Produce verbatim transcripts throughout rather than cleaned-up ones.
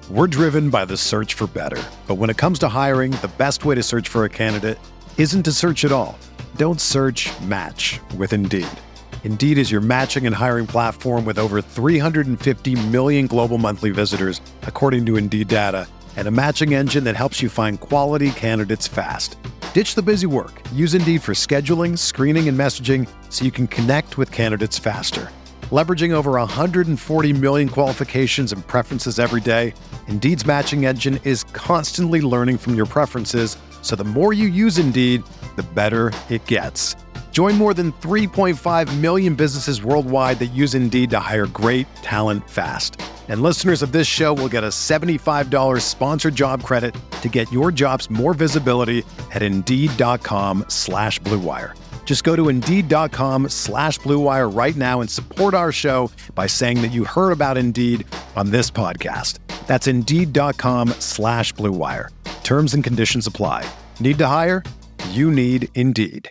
We're driven by the search for better. But when it comes to hiring, the best way to search for a candidate isn't to search at all. Don't search, match with Indeed. Indeed is your matching and hiring platform with over three hundred fifty million global monthly visitors, according to Indeed data, and a matching engine that helps you find quality candidates fast. Ditch the busy work. Use Indeed for scheduling, screening, and messaging so you can connect with candidates faster. Leveraging over one hundred forty million qualifications and preferences every day, Indeed's matching engine is constantly learning from your preferences, so the more you use Indeed, the better it gets. Join more than three point five million businesses worldwide that use Indeed to hire great talent fast. And listeners of this show will get a seventy-five dollars sponsored job credit to get your jobs more visibility at Indeed.com slash Blue Wire. Just go to Indeed.com slash Blue Wire right now and support our show by saying that you heard about Indeed on this podcast. That's Indeed.com slash Blue Wire. Terms and conditions apply. Need to hire? You need Indeed.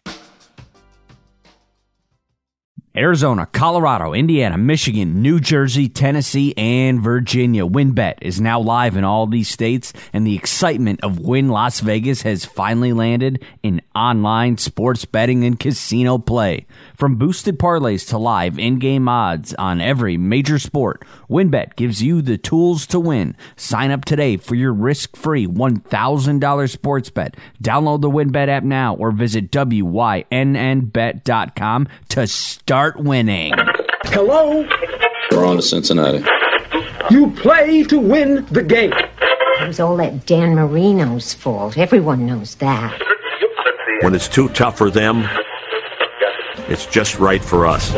Arizona, Colorado, Indiana, Michigan, New Jersey, Tennessee, and Virginia. WynnBET is now live in all these states, and the excitement of Wynn Las Vegas has finally landed in online sports betting and casino play. From boosted parlays to live in-game odds on every major sport, WynnBET gives you the tools to win. Sign up today for your risk-free one thousand dollars sports bet. Download the WynnBET app now or visit W Y N N bet dot com to start winning. Hello? We're on to Cincinnati. You play to win the game. It was all that Dan Marino's fault. Everyone knows that. When it's too tough for them, it's just right for us.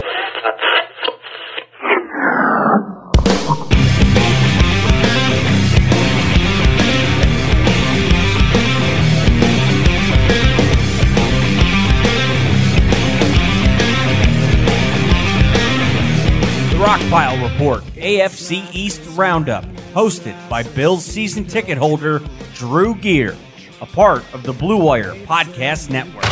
Rockpile Report, A F C East Roundup, hosted by Bills season ticket holder Drew Gear, a part of the Blue Wire Podcast Network.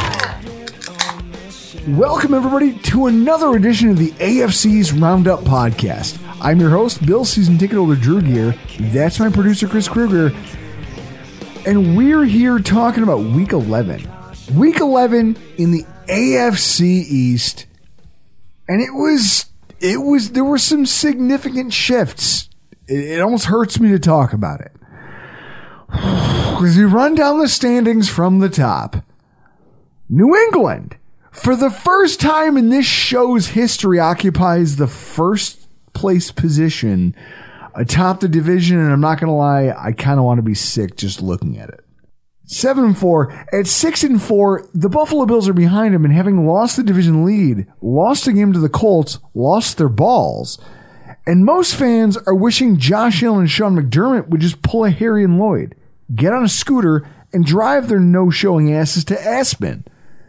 Welcome, everybody, to another edition of the A F C's Roundup Podcast. I'm your host, Bills season ticket holder Drew Gear. That's my producer, Chris Kruger. And we're here talking about Week eleven. Week eleven in the A F C East. And it was... It was, there were some significant shifts. It, it almost hurts me to talk about it. As we run down the standings from the top, New England, for the first time in this show's history, occupies the first place position atop the division. And I'm not going to lie, I kind of want to be sick just looking at it. Seven and four. At six and four, the Buffalo Bills are behind them, and having lost the division lead, lost a game to the Colts, lost their balls. And most fans are wishing Josh Allen and Sean McDermott would just pull a Harry and Lloyd, get on a scooter, and drive their no-showing asses to Aspen.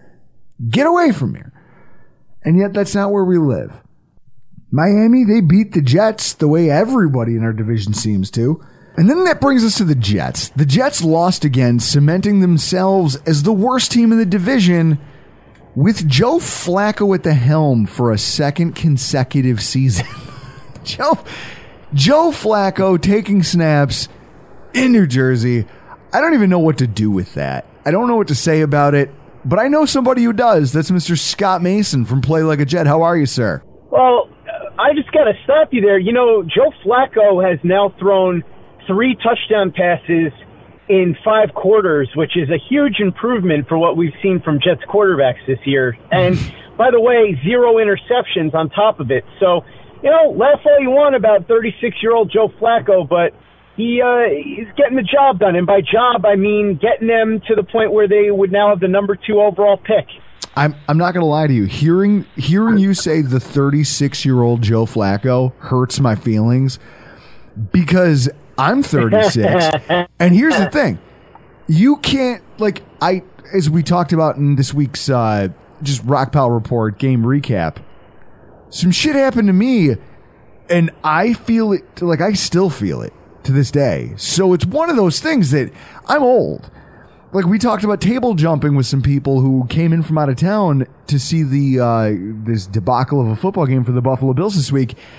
Get away from here. And yet that's not where we live. Miami, they beat the Jets the way everybody in our division seems to. And then that brings us to the Jets. The Jets lost again, cementing themselves as the worst team in the division, with Joe Flacco at the helm for a second consecutive season. Joe, Joe Flacco taking snaps in New Jersey. I don't even know what to do with that. I don't know what to say about it, but I know somebody who does. That's Mister Scott Mason from Play Like a Jet. How are you, sir? Well, I just got to stop you there. You know, Joe Flacco has now thrown three touchdown passes in five quarters, which is a huge improvement for what we've seen from Jets quarterbacks this year. And by the way, zero interceptions on top of it. So, you know, laugh all you want about thirty-six-year-old Joe Flacco, but he uh, he's getting the job done. And by job, I mean getting them to the point where they would now have the number two overall pick. I'm I'm not going to lie to you. Hearing hearing you say the thirty-six-year-old Joe Flacco hurts my feelings, because I'm thirty-six, and here's the thing. You can't, like, I, as we talked about in this week's uh, just Rockpile Report game recap, some shit happened to me, and I feel it, like, I still feel it to this day. So it's one of those things that I'm old. Like, we talked about table jumping with some people who came in from out of town to see the uh, this debacle of a football game for the Buffalo Bills this week.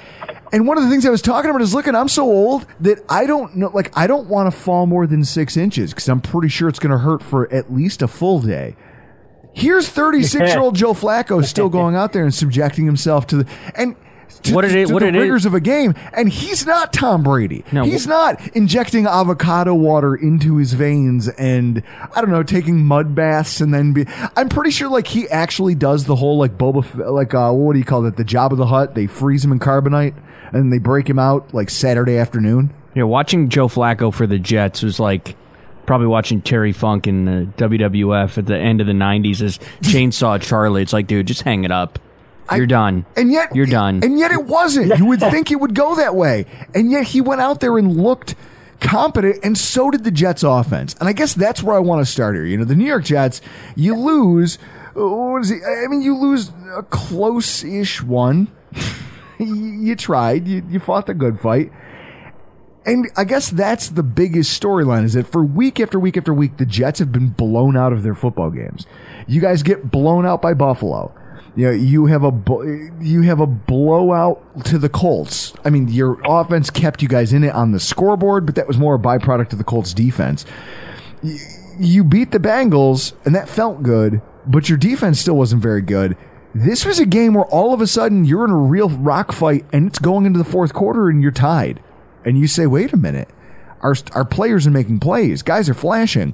And one of the things I was talking about is, looking, I'm so old that I don't know, like, I don't want to fall more than six inches because I'm pretty sure it's going to hurt for at least a full day. Here's thirty-six-year-old Joe Flacco still going out there and subjecting himself to the and to, what did it, to what the did rigors it, of a game, and he's not Tom Brady. No, he's not injecting avocado water into his veins and, I don't know, taking mud baths and then be. I'm pretty sure like he actually does the whole like Boba, like uh, what do you call it? The Jabba the Hutt. They freeze him in carbonite and they break him out like Saturday afternoon. Yeah, watching Joe Flacco for the Jets was like probably watching Terry Funk in the W W F at the end of the nineties as Chainsaw Charlie. It's like, dude, just hang it up. You're I, done. And yet, you're done. And yet, it wasn't. You would think it would go that way, and yet he went out there and looked competent, and so did the Jets' offense. And I guess that's where I want to start here. You know, the New York Jets, you lose. What is it? I mean, you lose a close-ish one. You tried. You, you fought the good fight. And I guess that's the biggest storyline, is that for week after week after week, the Jets have been blown out of their football games. You guys get blown out by Buffalo. You know, you have a you have a blowout to the Colts. I mean, your offense kept you guys in it on the scoreboard, but that was more a byproduct of the Colts' defense. You beat the Bengals, and that felt good, but your defense still wasn't very good. This was a game where all of a sudden you're in a real rock fight, and it's going into the fourth quarter, and you're tied. And you say, wait a minute, our our players are making plays. Guys are flashing.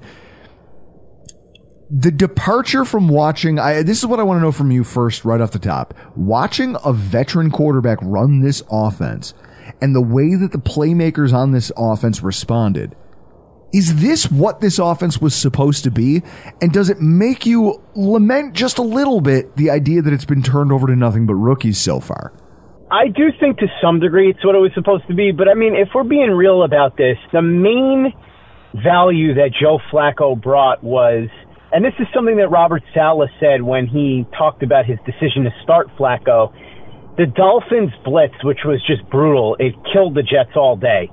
The departure from watching, I, this is what I want to know from you first, right off the top. Watching a veteran quarterback run this offense and the way that the playmakers on this offense responded, is this what this offense was supposed to be? And does it make you lament just a little bit the idea that it's been turned over to nothing but rookies so far? I do think to some degree it's what it was supposed to be, but I mean, if we're being real about this, the main value that Joe Flacco brought was, and this is something that Robert Saleh said when he talked about his decision to start Flacco, the Dolphins blitz, which was just brutal, it killed the Jets all day.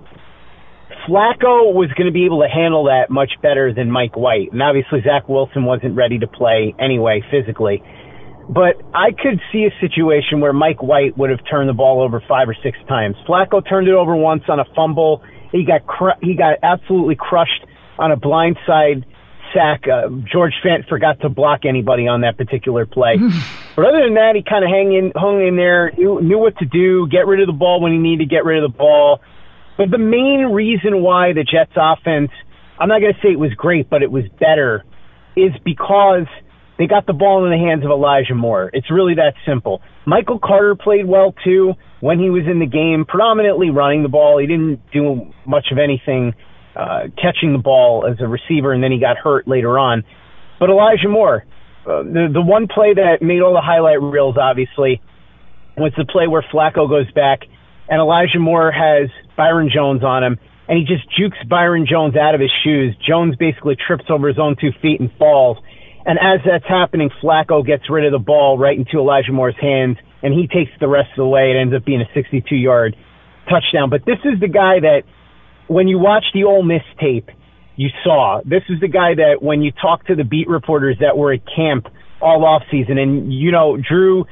Flacco was going to be able to handle that much better than Mike White, and obviously Zach Wilson wasn't ready to play anyway physically. But I could see a situation where Mike White would have turned the ball over five or six times. Flacco turned it over once on a fumble. He got cr- he got absolutely crushed on a blindside sack. Uh, George Fant forgot to block anybody on that particular play. But other than that, he kind of hung in, hung in there, knew, knew what to do, get rid of the ball when he needed to get rid of the ball. But the main reason why the Jets offense, I'm not going to say it was great, but it was better, is because they got the ball in the hands of Elijah Moore. It's really that simple. Michael Carter played well, too, when he was in the game, predominantly running the ball. He didn't do much of anything uh, catching the ball as a receiver, and then he got hurt later on. But Elijah Moore, uh, the, the one play that made all the highlight reels, obviously, was the play where Flacco goes back, and Elijah Moore has Byron Jones on him, and he just jukes Byron Jones out of his shoes. Jones basically trips over his own two feet and falls. And as that's happening, Flacco gets rid of the ball right into Elijah Moore's hands, and he takes the rest of the way. It ends up being a sixty-two-yard touchdown. But this is the guy that, when you watch the Ole Miss tape, you saw. This is the guy that, when you talk to the beat reporters that were at camp all offseason, and, you know, Drew,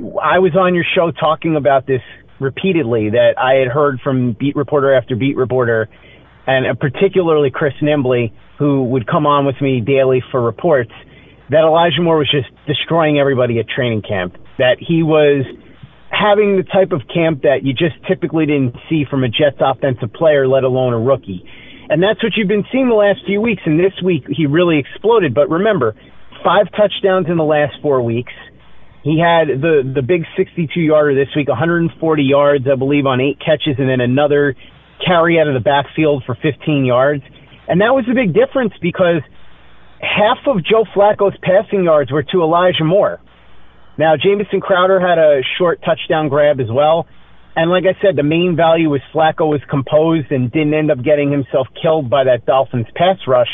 I was on your show talking about this repeatedly, that I had heard from beat reporter after beat reporter, and particularly Chris Nimbley, who would come on with me daily for reports, that Elijah Moore was just destroying everybody at training camp, that he was having the type of camp that you just typically didn't see from a Jets offensive player, let alone a rookie. And that's what you've been seeing the last few weeks, and this week he really exploded. But remember, five touchdowns in the last four weeks. He had the, the big sixty-two-yarder this week, one hundred forty yards, I believe, on eight catches, and then another carry out of the backfield for fifteen yards. And that was a big difference because half of Joe Flacco's passing yards were to Elijah Moore. Now, Jamison Crowder had a short touchdown grab as well. And like I said, the main value was Flacco was composed and didn't end up getting himself killed by that Dolphins pass rush.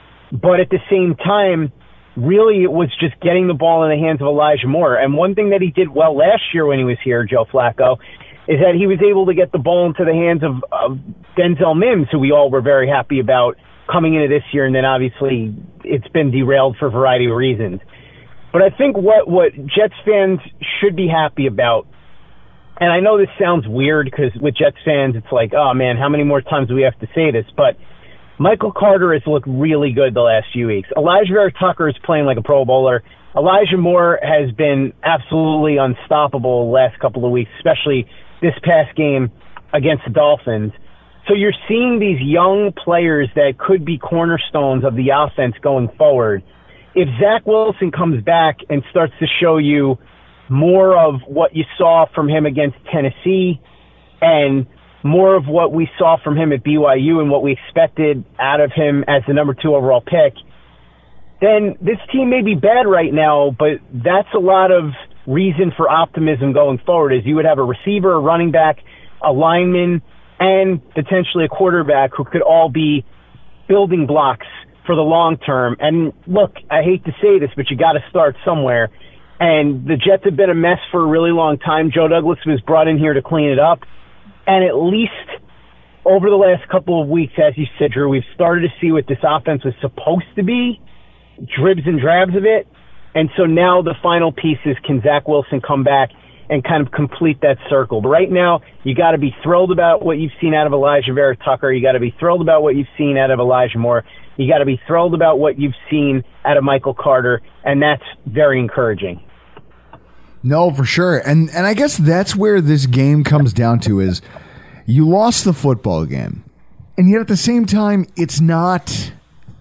But at the same time, really it was just getting the ball in the hands of Elijah Moore. And one thing that he did well last year when he was here, Joe Flacco, is that he was able to get the ball into the hands of, of Denzel Mims, who we all were very happy about coming into this year, and then obviously it's been derailed for a variety of reasons. But I think what, what Jets fans should be happy about and I know this sounds weird because with Jets fans, it's like, oh, man, how many more times do we have to say this? But Michael Carter has looked really good the last few weeks. Elijah Vera Tucker is playing like a Pro Bowler. Elijah Moore has been absolutely unstoppable the last couple of weeks, especially this past game against the Dolphins. So you're seeing these young players that could be cornerstones of the offense going forward. If Zach Wilson comes back and starts to show you more of what you saw from him against Tennessee and more of what we saw from him at B Y U and what we expected out of him as the number two overall pick, then this team may be bad right now, but that's a lot of reason for optimism going forward, is you would have a receiver, a running back, a lineman, and potentially a quarterback who could all be building blocks for the long term. And look, I hate to say this, but you got to start somewhere. And the Jets have been a mess for a really long time. Joe Douglas was brought in here to clean it up. And at least over the last couple of weeks, as you said, Drew, we've started to see what this offense was supposed to be, dribs and drabs of it. And so now the final piece is, can Zach Wilson come back and kind of complete that circle? But right now, you got to be thrilled about what you've seen out of Elijah Vera Tucker. You got to be thrilled about what you've seen out of Elijah Moore. You got to be thrilled about what you've seen out of Michael Carter, and that's very encouraging. No, for sure. And and I guess that's where this game comes down to, is you lost the football game. And yet at the same time, it's not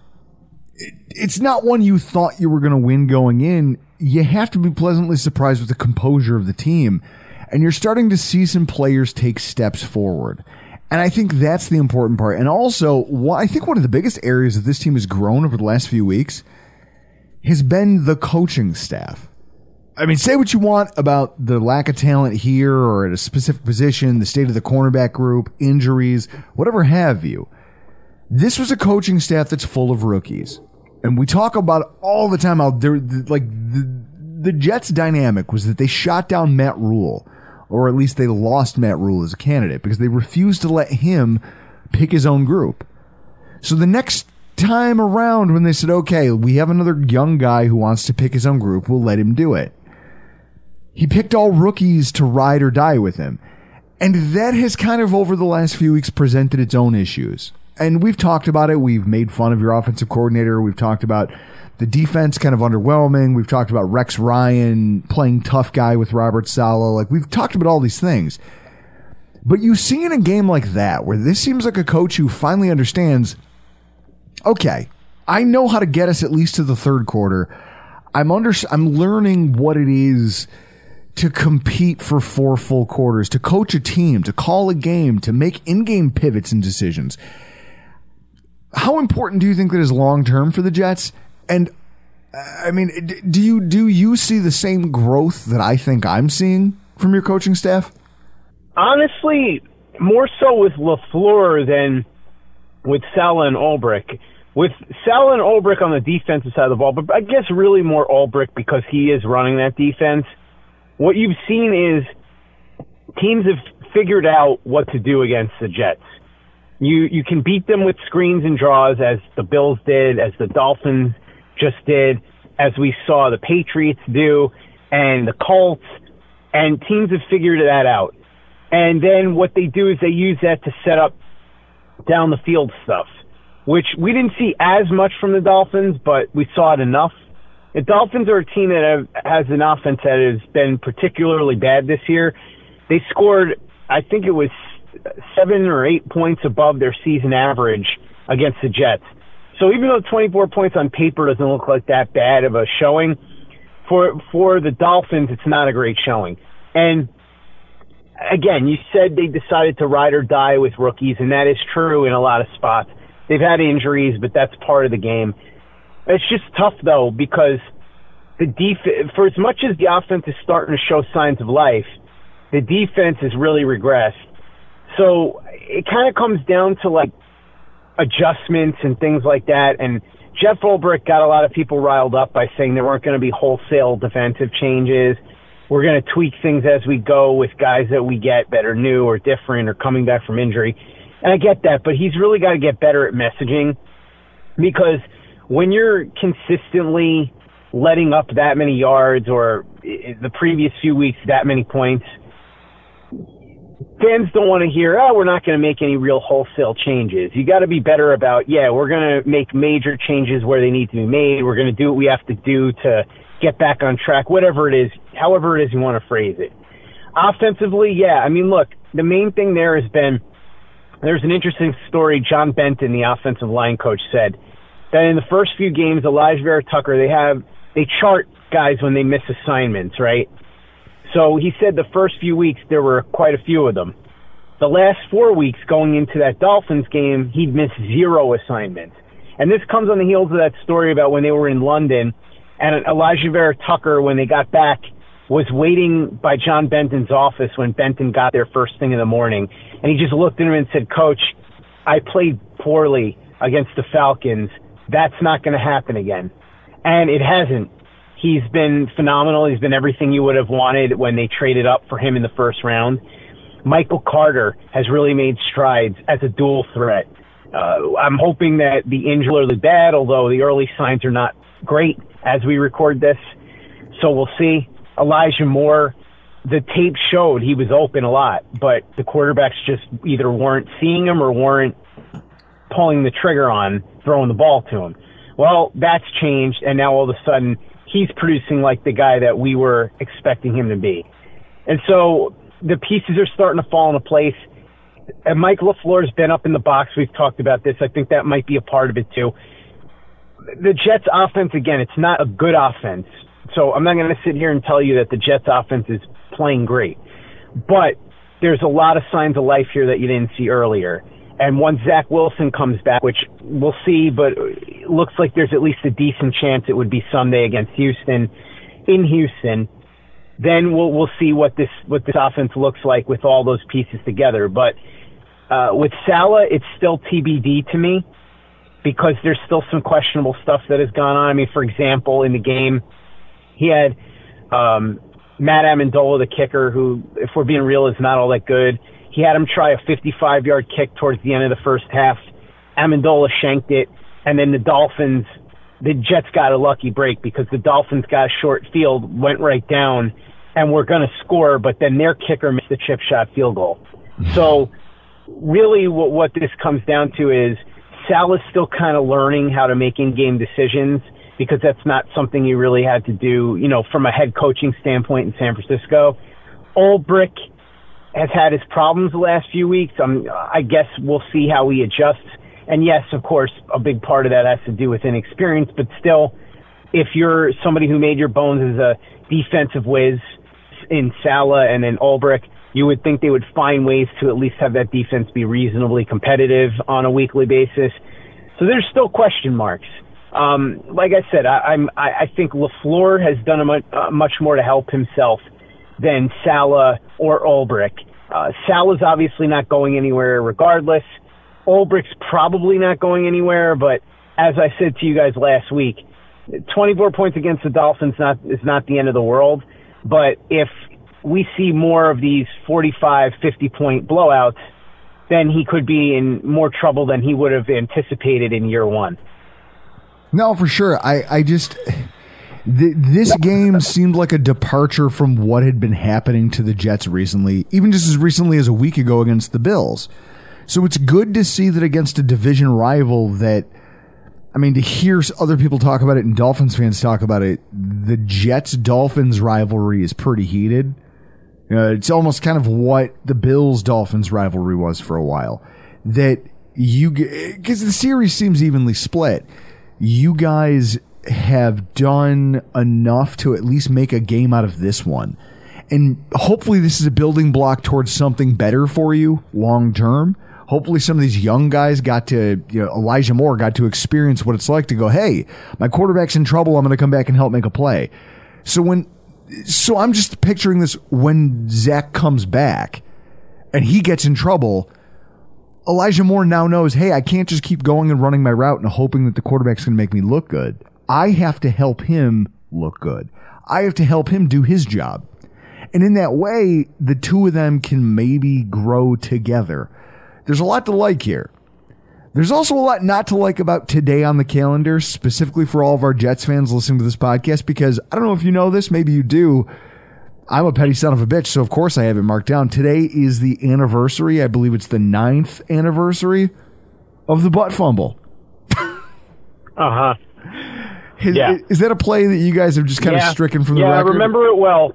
it's not one you thought you were going to win going in. You have to be pleasantly surprised with the composure of the team. And you're starting to see some players take steps forward. And I think that's the important part. And also, I think one of the biggest areas that this team has grown over the last few weeks has been the coaching staff. I mean, say what you want about the lack of talent here or at a specific position, the state of the cornerback group, injuries, whatever have you. This was a coaching staff that's full of rookies. And we talk about it all the time. Out there, like the, the Jets' dynamic was that they shot down Matt Rule, or at least they lost Matt Rule as a candidate because they refused to let him pick his own group. So the next time around when they said, okay, we have another young guy who wants to pick his own group, we'll let him do it. He picked all rookies to ride or die with him. And that has kind of over the last few weeks presented its own issues. And we've talked about it. We've made fun of your offensive coordinator. We've talked about the defense kind of underwhelming. We've talked about Rex Ryan playing tough guy with Robert Saleh. Like, we've talked about all these things. But you see in a game like that, where this seems like a coach who finally understands, okay, I know how to get us at least to the third quarter. I'm under, I'm learning what it is to compete for four full quarters, to coach a team, to call a game, to make in-game pivots and decisions. How important do you think that is long-term for the Jets? And, I mean, do you do you see the same growth that I think I'm seeing from your coaching staff? Honestly, more so with LaFleur than with Saleh and Ulbrich. With Saleh and Ulbrich on the defensive side of the ball, but I guess really more Ulbrich because he is running that defense. What you've seen is teams have figured out what to do against the Jets. You you can beat them with screens and draws, as the Bills did, as the Dolphins just did, as we saw the Patriots do, and the Colts, and teams have figured that out. And then what they do is they use that to set up down the field stuff, which we didn't see as much from the Dolphins, but we saw it enough. The Dolphins are a team that have, has an offense that has been particularly bad this year. They scored, I think it was seven or eight points above their season average against the Jets. So even though twenty-four points on paper doesn't look like that bad of a showing, for for the Dolphins, it's not a great showing. And again, you said they decided to ride or die with rookies, and that is true in a lot of spots. They've had injuries, but that's part of the game. It's just tough, though, because the def- for as much as the offense is starting to show signs of life, the defense has really regressed. So it kind of comes down to, like, adjustments and things like that. And Jeff Ulbrich got a lot of people riled up by saying there weren't going to be wholesale defensive changes. We're going to tweak things as we go with guys that we get that are new or different or coming back from injury. And I get that, but he's really got to get better at messaging, because when you're consistently letting up that many yards or the previous few weeks that many points, fans don't want to hear, oh, we're not going to make any real wholesale changes. You got to be better about, yeah, we're going to make major changes where they need to be made. We're going to do what we have to do to get back on track, whatever it is, however it is you want to phrase it. Offensively, yeah, I mean, look, the main thing there has been, there's an interesting story John Benton, the offensive line coach, said that in the first few games, Elijah Vera-Tucker, they have, they chart guys when they miss assignments, right? So he said the first few weeks, there were quite a few of them. The last four weeks going into that Dolphins game, he'd missed zero assignments. And this comes on the heels of that story about when they were in London, and Elijah Vera-Tucker, when they got back, was waiting by John Benton's office when Benton got there first thing in the morning. And he just looked at him and said, Coach, I played poorly against the Falcons. That's not going to happen again. And it hasn't. He's been phenomenal. He's been everything you would have wanted when they traded up for him in the first round. Michael Carter has really made strides as a dual threat. Uh, I'm hoping that the injury will be bad, although the early signs are not great as we record this. So we'll see. Elijah Moore, the tape showed he was open a lot, but the quarterbacks just either weren't seeing him or weren't pulling the trigger on throwing the ball to him. Well, that's changed, and now all of a sudden he's producing like the guy that we were expecting him to be. And so the pieces are starting to fall into place. And Mike LaFleur's been up in the box. We've talked about this. I think that might be a part of it too. The Jets offense, again, it's not a good offense. So I'm not going to sit here and tell you that the Jets offense is playing great. But there's a lot of signs of life here that you didn't see earlier. And once Zach Wilson comes back, which we'll see, but it looks like there's at least a decent chance it would be Sunday against Houston, in Houston, then we'll we'll see what this what this offense looks like with all those pieces together. But uh, with Saleh, it's still T B D to me because there's still some questionable stuff that has gone on. I mean, for example, in the game, he had um, Matt Amendola, the kicker, who, if we're being real, is not all that good. He had him try a fifty-five-yard kick towards the end of the first half. Amendola shanked it, and then the Dolphins, the Jets got a lucky break because the Dolphins got a short field, went right down, and were going to score, but then their kicker missed the chip shot field goal. So really what, what this comes down to is Saleh's still kind of learning how to make in-game decisions because that's not something he really had to do, you know, from a head coaching standpoint in San Francisco. Ulbrich has had his problems the last few weeks. Um, I guess we'll see how he adjusts. And yes, of course, a big part of that has to do with inexperience, but still, if you're somebody who made your bones as a defensive whiz in Saleh and then Ulbrich, you would think they would find ways to at least have that defense be reasonably competitive on a weekly basis. So there's still question marks. Um, like I said, I, I'm, I, I think LaFleur has done a much, uh, much more to help himself than Saleh or Ulbrich. Uh, Saleh's obviously not going anywhere regardless. Ulbrich's probably not going anywhere, but as I said to you guys last week, twenty-four points against the Dolphins not, is not the end of the world, but if we see more of these forty-five, fifty-point blowouts, then he could be in more trouble than he would have anticipated in year one. No, for sure. I, I just... Th- this game seemed like a departure from what had been happening to the Jets recently, even just as recently as a week ago against the Bills. So it's good to see that against a division rival that, I mean, to hear other people talk about it and Dolphins fans talk about it, the Jets-Dolphins rivalry is pretty heated. Uh, it's almost kind of what the Bills-Dolphins rivalry was for a while. That you, because the series seems evenly split, you guys have done enough to at least make a game out of this one. And hopefully this is a building block towards something better for you long term. Hopefully some of these young guys got to, you know, Elijah Moore got to experience what it's like to go, hey, my quarterback's in trouble. I'm going to come back and help make a play. So when, so I'm just picturing this when Zach comes back and he gets in trouble, Elijah Moore now knows, hey, I can't just keep going and running my route and hoping that the quarterback's going to make me look good. I have to help him look good. I have to help him do his job. And in that way, the two of them can maybe grow together. There's a lot to like here. There's also a lot not to like about today on the calendar, specifically for all of our Jets fans listening to this podcast, because I don't know if you know this, maybe you do. I'm a petty son of a bitch, so of course I have it marked down. Today is the anniversary. I believe it's the ninth anniversary of the butt fumble. Uh-huh. Is, yeah. is that a play that you guys have just kind yeah. of stricken from the yeah, record? Yeah, I remember it well.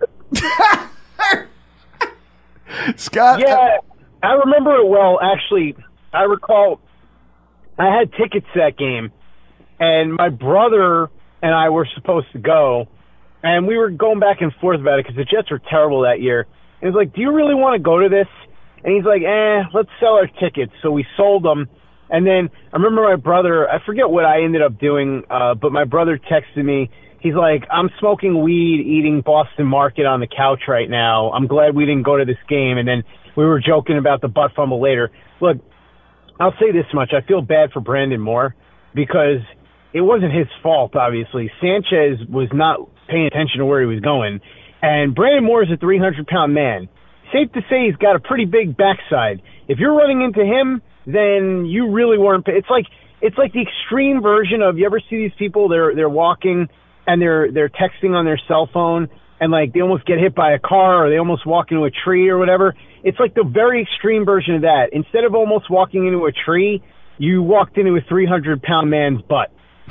Scott? Yeah, I remember it well. Actually, I recall I had tickets to that game, and my brother and I were supposed to go, and we were going back and forth about it because the Jets were terrible that year. And he was like, do you really want to go to this? And he's like, eh, let's sell our tickets. So we sold them. And then I remember my brother, I forget what I ended up doing, uh, but my brother texted me. He's like, I'm smoking weed, eating Boston Market on the couch right now. I'm glad we didn't go to this game. And then we were joking about the butt fumble later. Look, I'll say this much. I feel bad for Brandon Moore because it wasn't his fault, obviously. Sanchez was not paying attention to where he was going. And Brandon Moore is a three hundred pound man. Safe to say he's got a pretty big backside. If you're running into him, then you really weren't. It's like it's like the extreme version of, you ever see these people? They're they're walking and they're they're texting on their cell phone, and like they almost get hit by a car or they almost walk into a tree or whatever. It's like the very extreme version of that. Instead of almost walking into a tree, you walked into a three hundred pound man's butt.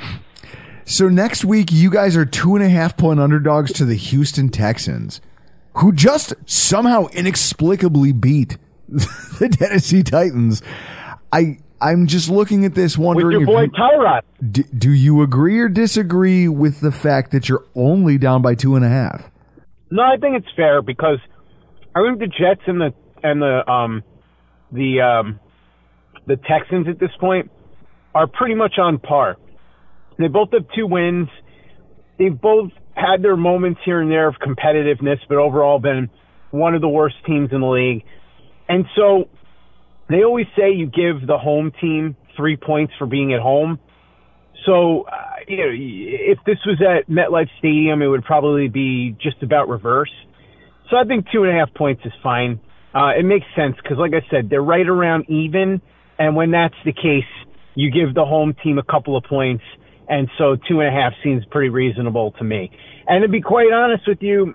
So next week, you guys are two and a half point underdogs to the Houston Texans, who just somehow inexplicably beat the Tennessee Titans. I, I'm just looking at this wondering, with your boy if you, Tyrod. D- do you agree or disagree with the fact that you're only down by two and a half? No, I think it's fair because I think the Jets and the and the um the um the Texans at this point are pretty much on par. They both have two wins. They've both had their moments here and there of competitiveness, but overall been one of the worst teams in the league. And so they always say you give the home team three points for being at home. So, uh, you know, if this was at MetLife Stadium, it would probably be just about reverse. So I think two and a half points is fine. Uh, it makes sense because, like I said, they're right around even. And when that's the case, you give the home team a couple of points. And so two and a half seems pretty reasonable to me. And to be quite honest with you,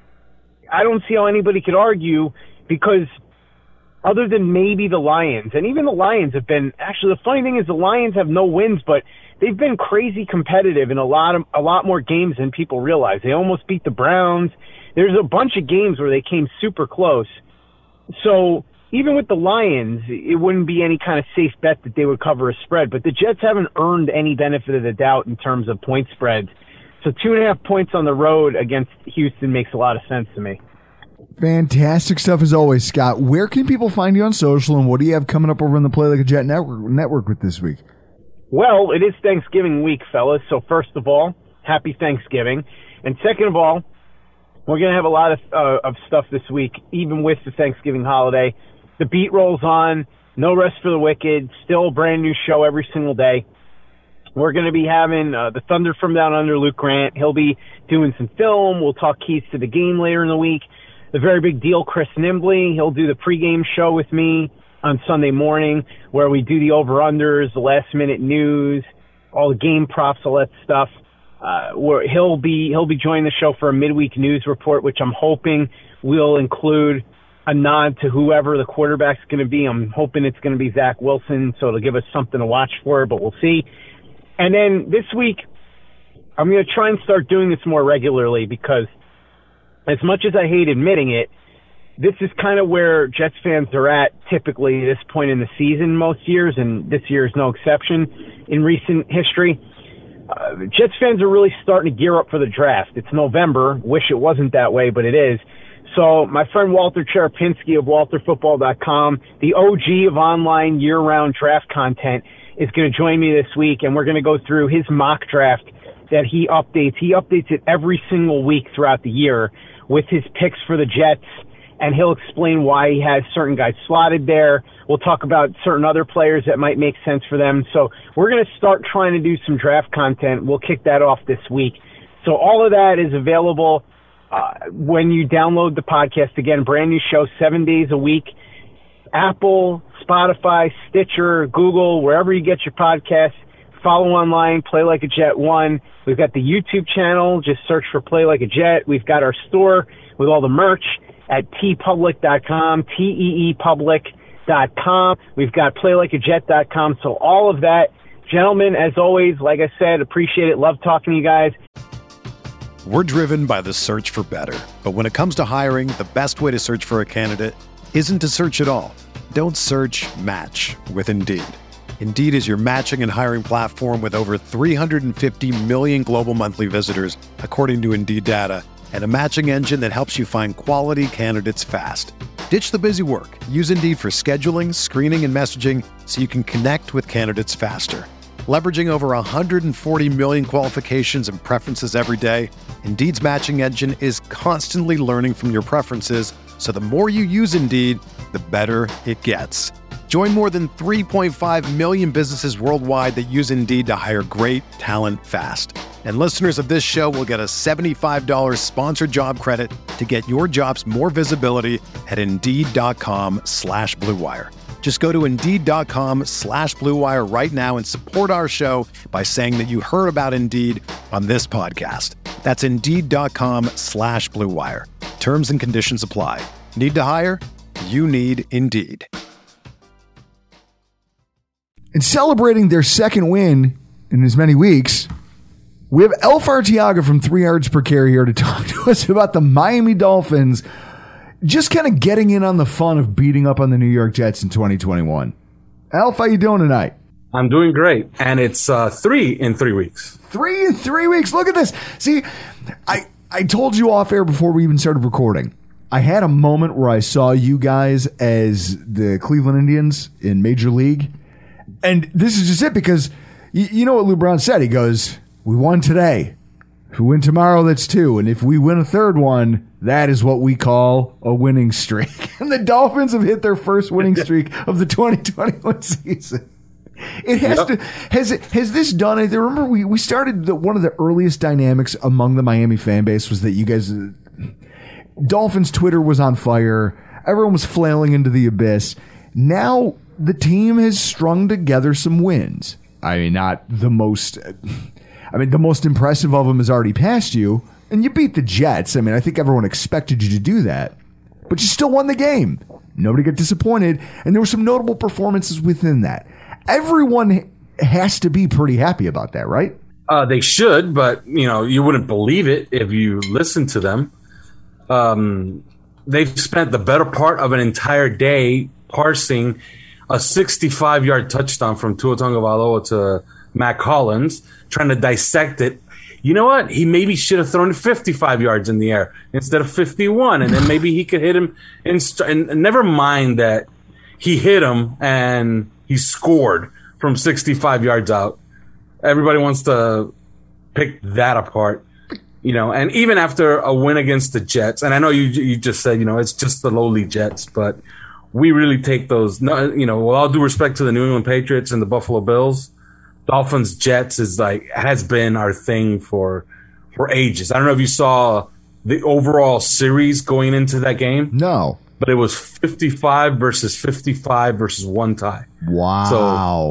I don't see how anybody could argue because other than maybe the Lions, and even the Lions have been, actually the funny thing is the Lions have no wins, but they've been crazy competitive in a lot of, a lot more games than people realize. They almost beat the Browns. There's a bunch of games where they came super close. So even with the Lions, it wouldn't be any kind of safe bet that they would cover a spread. But the Jets haven't earned any benefit of the doubt in terms of point spreads. So two and a half points on the road against Houston makes a lot of sense to me. Fantastic stuff as always, Scott. Where can people find you on social, and what do you have coming up over on the Play Like a Jet network, network with this week? Well, it is Thanksgiving week, fellas. So first of all, happy Thanksgiving. And second of all, we're going to have a lot of, uh, of stuff this week, even with the Thanksgiving holiday. The beat rolls on, no rest for the wicked, still a brand new show every single day. We're going to be having uh, the Thunder from Down Under, Luke Grant. He'll be doing some film. We'll talk keys to the game later in the week. The Very Big Deal, Chris Nimbley. He'll do the pregame show with me on Sunday morning where we do the over-unders, the last-minute news, all the game props, all that stuff. Uh, where he'll be he'll be joining the show for a midweek news report, which I'm hoping will include a nod to whoever the quarterback's going to be. I'm hoping it's going to be Zach Wilson, so it'll give us something to watch for, but we'll see. And then this week, I'm going to try and start doing this more regularly because as much as I hate admitting it, this is kind of where Jets fans are at typically at this point in the season most years, and this year is no exception in recent history. Uh, Jets fans are really starting to gear up for the draft. It's November. Wish it wasn't that way, but it is. So my friend Walter Cherepinski of walter football dot com, the O G of online year-round draft content, is going to join me this week, and we're going to go through his mock draft that he updates. He updates it every single week throughout the year with his picks for the Jets, and he'll explain why he has certain guys slotted there. We'll talk about certain other players that might make sense for them. So we're going to start trying to do some draft content. We'll kick that off this week. So all of that is available uh, when you download the podcast. Again, brand new show, seven days a week. Apple, Spotify, Stitcher, Google, wherever you get your podcasts. follow online, Play Like a Jet one. We've got the YouTube channel. Just search for Play Like a Jet. We've got our store with all the merch at t public dot com, T E E public dot com. We've got play like a jet dot com. So all of that. Gentlemen, as always, like I said, appreciate it. Love talking to you guys. We're driven by the search for better. But when it comes to hiring, the best way to search for a candidate isn't to search at all. Don't search, match with Indeed. Indeed is your matching and hiring platform with over three hundred fifty million global monthly visitors, according to Indeed data, and a matching engine that helps you find quality candidates fast. Ditch the busy work. Use Indeed for scheduling, screening, and messaging so you can connect with candidates faster. Leveraging over one hundred forty million qualifications and preferences every day, Indeed's matching engine is constantly learning from your preferences, so the more you use Indeed, the better it gets. Join more than three point five million businesses worldwide that use Indeed to hire great talent fast. And listeners of this show will get a seventy-five dollars sponsored job credit to get your jobs more visibility at Indeed.com slash Blue Wire. Just go to Indeed.com slash Blue Wire right now and support our show by saying that you heard about Indeed on this podcast. That's Indeed.com slash Blue Wire. Terms and conditions apply. Need to hire? You need Indeed. In celebrating their second win in as many weeks, we have Elf Artiaga from Three Yards Per Carry here to talk to us about the Miami Dolphins just kind of getting in on the fun of beating up on the New York Jets in twenty twenty-one. Elf, how you doing tonight? I'm doing great, and it's uh, three in three weeks. Three in three weeks. Look at this. See, I, I told you off air before we even started recording. I had a moment where I saw you guys as the Cleveland Indians in Major League. And this is just it because you, you know what Lou Brown said. He goes, we won today. If we win tomorrow, that's two. And if we win a third one, that is what we call a winning streak. And the Dolphins have hit their first winning streak of the twenty twenty-one season. It has yep. to has it has this done it? Remember we we started the, one of the earliest dynamics among the Miami fan base was that you guys uh, Dolphins Twitter was on fire. Everyone was flailing into the abyss. Now the team has strung together some wins. I mean, not the most. I mean, the most impressive of them is already past you, and you beat the Jets. I mean, I think everyone expected you to do that, but you still won the game. Nobody got disappointed, and there were some notable performances within that. Everyone has to be pretty happy about that, right? Uh, they should, but you know, you wouldn't believe it if you listened to them. Um, they've spent the better part of an entire day parsing a sixty-five-yard touchdown from Tua Tagovailoa to Matt Collins, trying to dissect it. You know what? He maybe should have thrown fifty-five yards in the air instead of fifty-one, and then maybe he could hit him. In st- and never mind that he hit him and he scored from sixty-five yards out. Everybody wants to pick that apart, you know. And even after a win against the Jets, and I know you you just said, you know, it's just the lowly Jets, but we really take those, you know, with all due respect to the New England Patriots and the Buffalo Bills, Dolphins Jets is like has been our thing for for ages. I don't know if you saw the overall series going into that game. No, but it was fifty-five versus fifty-five versus one tie. Wow. So,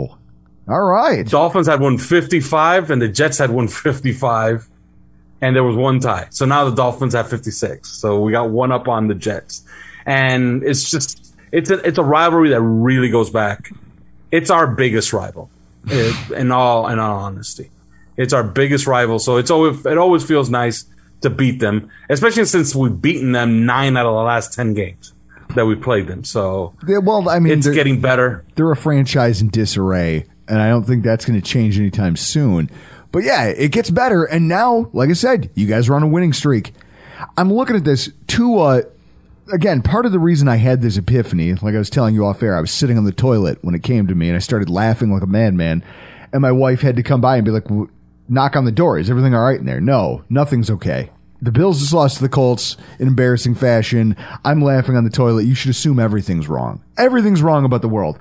all right. Dolphins had won fifty-five and the Jets had won fifty-five, and there was one tie. So now the Dolphins have fifty-six. So we got one up on the Jets, and it's just. It's a it's a rivalry that really goes back. It's our biggest rival, it, in all in all honesty. It's our biggest rival, so it's always it always feels nice to beat them, especially since we've beaten them nine out of the last ten games that we played them. So yeah, well, I mean, it's getting better. They're a franchise in disarray, and I don't think that's going to change anytime soon. But yeah, it gets better, and now, like I said, you guys are on a winning streak. I'm looking at this Tua. Again, part of the reason I had this epiphany, like I was telling you off air, I was sitting on the toilet when it came to me, and I started laughing like a madman, and my wife had to come by and be like, knock on the door. Is everything all right in there? No, nothing's okay. The Bills just lost to the Colts in embarrassing fashion. I'm laughing on the toilet. You should assume everything's wrong. Everything's wrong about the world.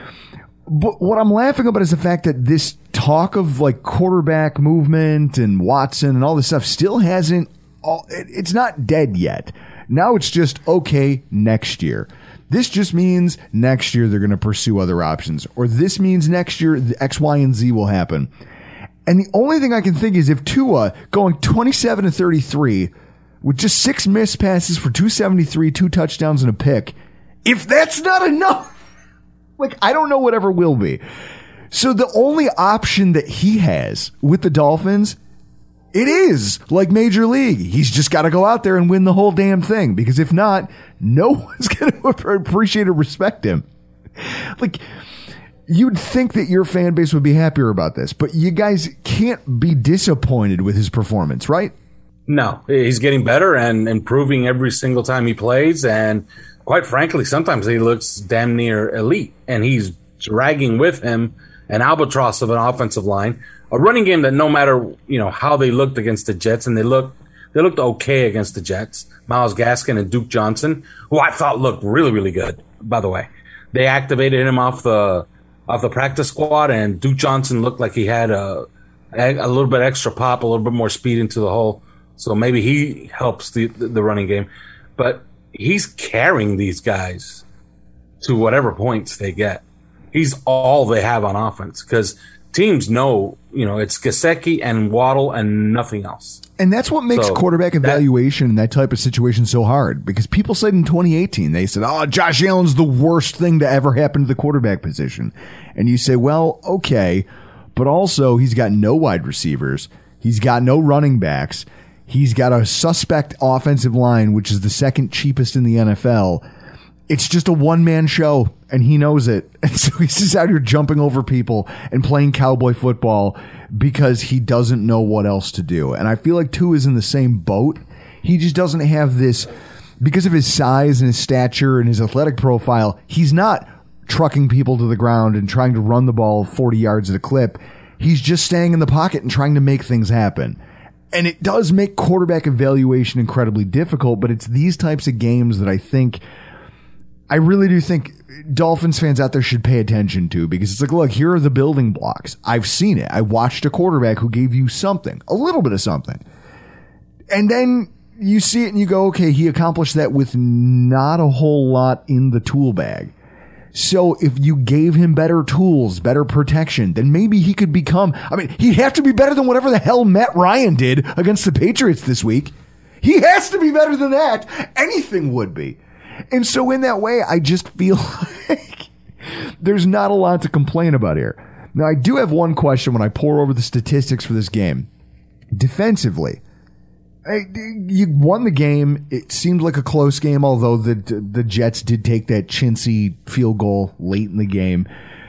But what I'm laughing about is the fact that this talk of like quarterback movement and Watson and all this stuff still hasn't, all, it's not dead yet. Now it's just, okay, next year. This just means next year they're going to pursue other options, or this means next year the X, Y, and Z will happen. And the only thing I can think is if Tua going twenty-seven to thirty-three with just six missed passes for two seventy-three, two touchdowns and a pick, if that's not enough, like I don't know whatever will be. So the only option that he has with the Dolphins, it is like Major League. He's just got to go out there and win the whole damn thing, because if not, no one's going to appreciate or respect him. Like, you'd think that your fan base would be happier about this, but you guys can't be disappointed with his performance, right? No, he's getting better and improving every single time he plays. And quite frankly, sometimes he looks damn near elite, and he's dragging with him an albatross of an offensive line, a running game that no matter, you know, how they looked against the Jets, and they looked, they looked okay against the Jets. Myles Gaskin and Duke Johnson, who I thought looked really, really good, by the way. They activated him off the off the practice squad, and Duke Johnson looked like he had a a little bit extra pop, a little bit more speed into the hole. So maybe he helps the the running game. But he's carrying these guys to whatever points they get. He's all they have on offense, because teams know, you know, it's Gesicki and Waddle and nothing else. And that's what makes so quarterback evaluation that, in that type of situation so hard, because people said in twenty eighteen, they said, oh, Josh Allen's the worst thing to ever happen to the quarterback position. And you say, well, okay, but also he's got no wide receivers. He's got no running backs. He's got a suspect offensive line, which is the second cheapest in the N F L. It's just a one-man show, and he knows it. And so he's just out here jumping over people and playing cowboy football because he doesn't know what else to do. And I feel like Tua is in the same boat. He just doesn't have this, because of his size and his stature and his athletic profile, he's not trucking people to the ground and trying to run the ball forty yards at a clip. He's just staying in the pocket and trying to make things happen. And it does make quarterback evaluation incredibly difficult, but it's these types of games that I think... I really do think Dolphins fans out there should pay attention to, because it's like, look, here are the building blocks. I've seen it. I watched a quarterback who gave you something, a little bit of something. And then you see it and you go, okay, he accomplished that with not a whole lot in the tool bag. So if you gave him better tools, better protection, then maybe he could become, I mean, he'd have to be better than whatever the hell Matt Ryan did against the Patriots this week. He has to be better than that. Anything would be. And so in that way, I just feel like there's not a lot to complain about here. Now, I do have one question when I pour over the statistics for this game. Defensively, you won the game. It seemed like a close game, although the the Jets did take that chintzy field goal late in the game.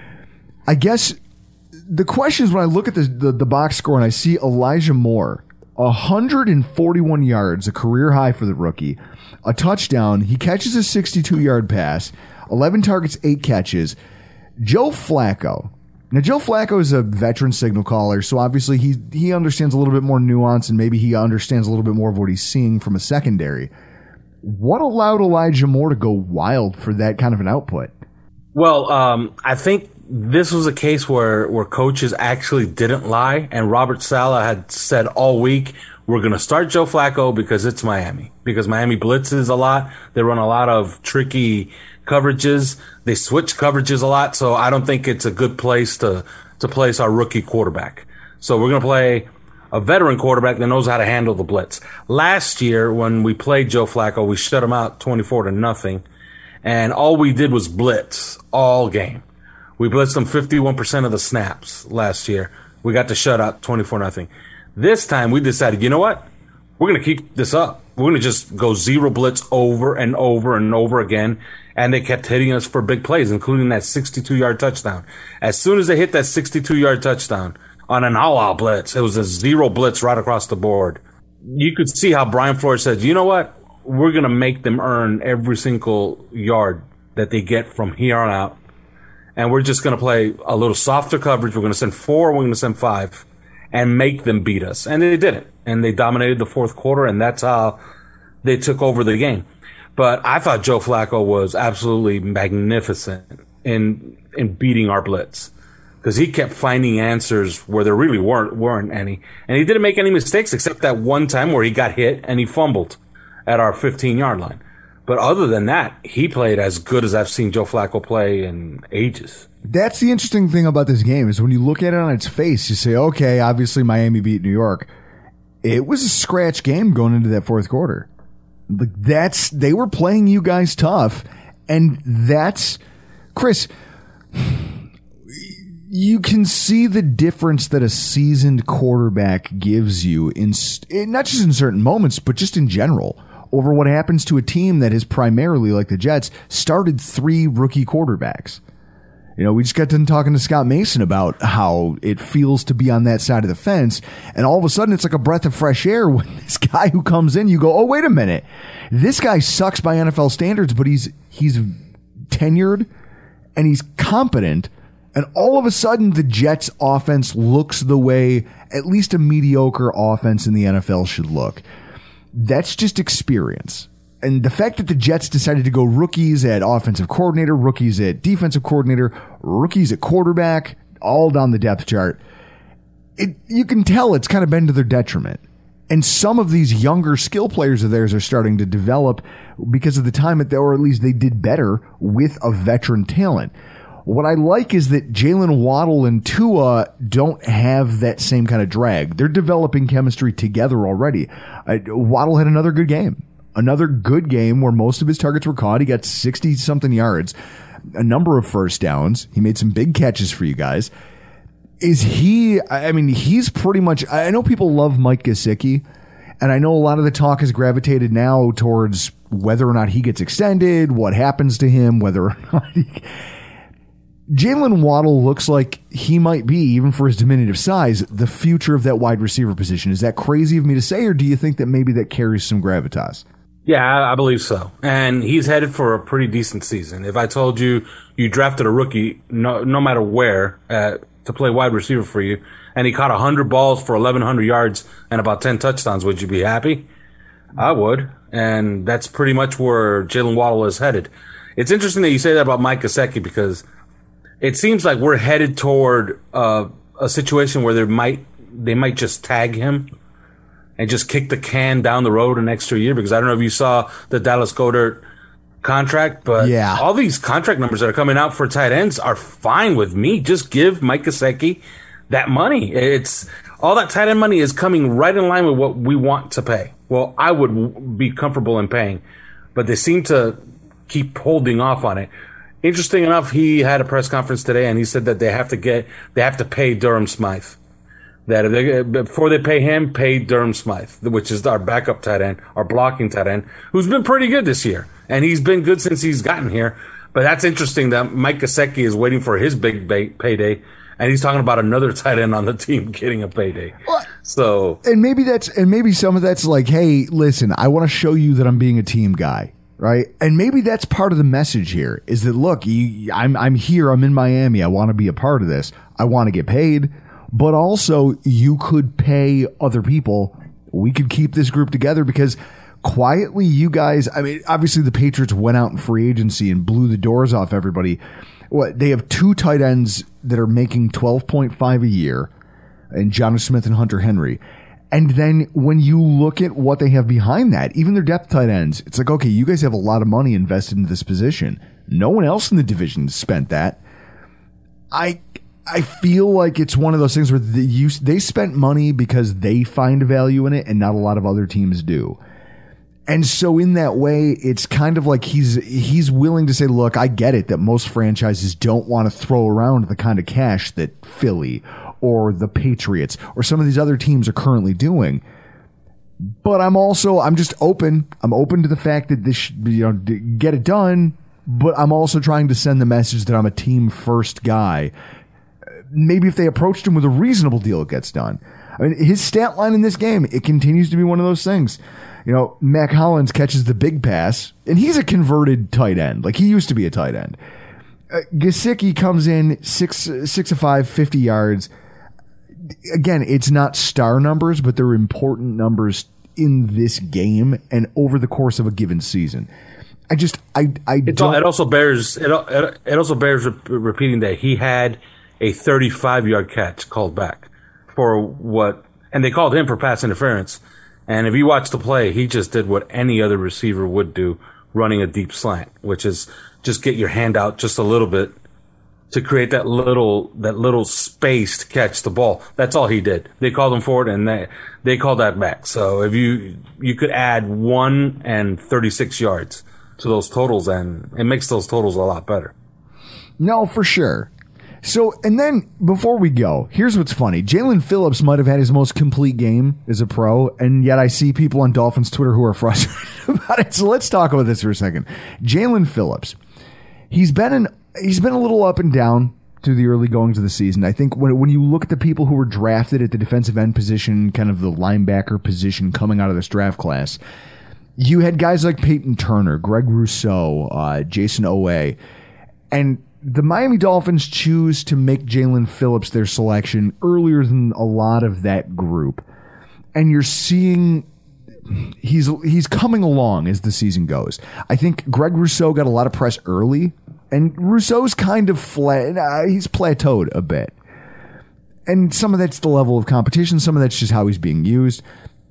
I guess the question is, when I look at the, the, the box score and I see Elijah Moore, one hundred forty-one yards, a career high for the rookie, a touchdown. He catches a sixty-two-yard pass, eleven targets, eight catches. Joe Flacco. Now, Joe Flacco is a veteran signal caller, so obviously he he understands a little bit more nuance, and maybe he understands a little bit more of what he's seeing from a secondary. What allowed Elijah Moore to go wild for that kind of an output? Well, um, I think this was a case where, where coaches actually didn't lie, and Robert Saleh had said all week, we're going to start Joe Flacco because it's Miami. Because Miami blitzes a lot. They run a lot of tricky coverages. They switch coverages a lot. So I don't think it's a good place to, to place our rookie quarterback. So we're going to play a veteran quarterback that knows how to handle the blitz. Last year, when we played Joe Flacco, we shut him out twenty-four to nothing. And all we did was blitz all game. We blitzed them fifty-one percent of the snaps last year. We got to shut out twenty-four nothing. This time we decided, you know what? We're going to keep this up. We're going to just go zero blitz over and over and over again. And they kept hitting us for big plays, including that sixty-two-yard touchdown. As soon as they hit that sixty-two-yard touchdown on an all-out blitz, it was a zero blitz right across the board. You could see how Brian Flores said, you know what? We're going to make them earn every single yard that they get from here on out. And we're just going to play a little softer coverage. We're going to send four. We're going to send five and make them beat us. And they did it. And they dominated the fourth quarter, and that's how they took over the game. But I thought Joe Flacco was absolutely magnificent in in beating our blitz, because he kept finding answers where there really weren't weren't any. And he didn't make any mistakes except that one time where he got hit and he fumbled at our fifteen-yard line. But other than that, he played as good as I've seen Joe Flacco play in ages. That's the interesting thing about this game is when you look at it on its face, you say, okay, obviously Miami beat New York. It was a scratch game going into that fourth quarter. That's they were playing you guys tough, and that's Chris. You can see the difference that a seasoned quarterback gives you in not just in certain moments, but just in general over what happens to a team that has primarily, like the Jets, started three rookie quarterbacks. You know, we just got done talking to Scott Mason about how it feels to be on that side of the fence, and all of a sudden it's like a breath of fresh air when this guy who comes in, you go, oh, wait a minute. This guy sucks by N F L standards, but he's he's tenured and he's competent, and all of a sudden the Jets offense looks the way at least a mediocre offense in the N F L should look. That's just experience. And the fact that the Jets decided to go rookies at offensive coordinator, rookies at defensive coordinator, rookies at quarterback, all down the depth chart, it you can tell it's kind of been to their detriment. And some of these younger skill players of theirs are starting to develop because of the time that they, or at least they did better with a veteran talent. What I like is that Jalen Waddle and Tua don't have that same kind of drag. They're developing chemistry together already. Uh, Waddle had another good game. Another good game where most of his targets were caught. He got sixty-something yards, a number of first downs. He made some big catches for you guys. Is he, I mean, he's pretty much, I know people love Mike Gesicki, and I know a lot of the talk has gravitated now towards whether or not he gets extended, what happens to him, whether or not he... Jalen Waddle looks like he might be, even for his diminutive size, the future of that wide receiver position. Is that crazy of me to say, or do you think that maybe that carries some gravitas? Yeah, I believe so. And he's headed for a pretty decent season. If I told you you drafted a rookie, no, no matter where, uh, to play wide receiver for you, and he caught one hundred balls for eleven hundred yards and about ten touchdowns, would you be happy? I would. And that's pretty much where Jalen Waddle is headed. It's interesting that you say that about Mike Gesicki because it seems like we're headed toward uh, a situation where they might they might just tag him and just kick the can down the road an extra year, because I don't know if you saw the Dallas Goedert contract, but yeah. all these contract numbers that are coming out for tight ends are fine with me. Just give Mike Gesicki that money. It's all that tight end money is coming right in line with what we want to pay. Well, I would be comfortable in paying, but they seem to keep holding off on it. Interesting enough, he had a press conference today, and he said that they have to get they have to pay Durham Smythe. That if they, before they pay him, pay Durham Smythe, which is our backup tight end, our blocking tight end, who's been pretty good this year, and he's been good since he's gotten here. But that's interesting that Mike Gesicki is waiting for his big pay- payday, and he's talking about another tight end on the team getting a payday. What? So, and maybe that's and maybe some of that's like, hey, listen, I want to show you that I'm being a team guy. Right. And maybe that's part of the message here is that, look, you, I'm I'm here. I'm in Miami. I want to be a part of this. I want to get paid. But also you could pay other people. We could keep this group together because quietly you guys, I mean, obviously the Patriots went out in free agency and blew the doors off everybody. What they have two tight ends that are making twelve point five a year, and Jonnu Smith and Hunter Henry. And then when you look at what they have behind that, even their depth tight ends, it's like, okay, you guys have a lot of money invested in this position. No one else in the division spent that. I I feel like it's one of those things where the, you, they spent money because they find value in it and not a lot of other teams do. And so in that way, it's kind of like he's he's willing to say, look, I get it that most franchises don't want to throw around the kind of cash that Philly or the Patriots or some of these other teams are currently doing. But I'm also, I'm just open. I'm open to the fact that this, you know, get it done. But I'm also trying to send the message that I'm a team first guy. Maybe if they approached him with a reasonable deal, it gets done. I mean, his stat line in this game, it continues to be one of those things. You know, Mac Hollins catches the big pass, and he's a converted tight end. Like, he used to be a tight end. Uh, Gesicki comes in six, six of five, fifty yards. Again, it's not star numbers, but they're important numbers in this game and over the course of a given season. I just, I, I it's don't. All, it also bears, it, it also bears re- repeating that he had a thirty-five yard catch called back for what, and they called him for pass interference. And if you watch the play, he just did what any other receiver would do running a deep slant, which is just get your hand out just a little bit to create that little that little space to catch the ball. That's all he did. They called him for it, and they they called that back. So if you you could add one and thirty-six yards to those totals, and it makes those totals a lot better. No, for sure. So, and then before we go, here's what's funny. Jalen Phillips might have had his most complete game as a pro, and yet I see people on Dolphins Twitter who are frustrated about it. So let's talk about this for a second. Jalen Phillips, he's been an, he's been a little up and down through the early goings of the season. I think when when you look at the people who were drafted at the defensive end position, kind of the linebacker position coming out of this draft class, you had guys like Peyton Turner, Greg Rousseau, uh, Jason Owe, and the Miami Dolphins choose to make Jalen Phillips their selection earlier than a lot of that group. And you're seeing he's he's coming along as the season goes. I think Greg Rousseau got a lot of press early, and Rousseau's kind of flat. Uh, he's plateaued a bit. And some of that's the level of competition. Some of that's just how he's being used.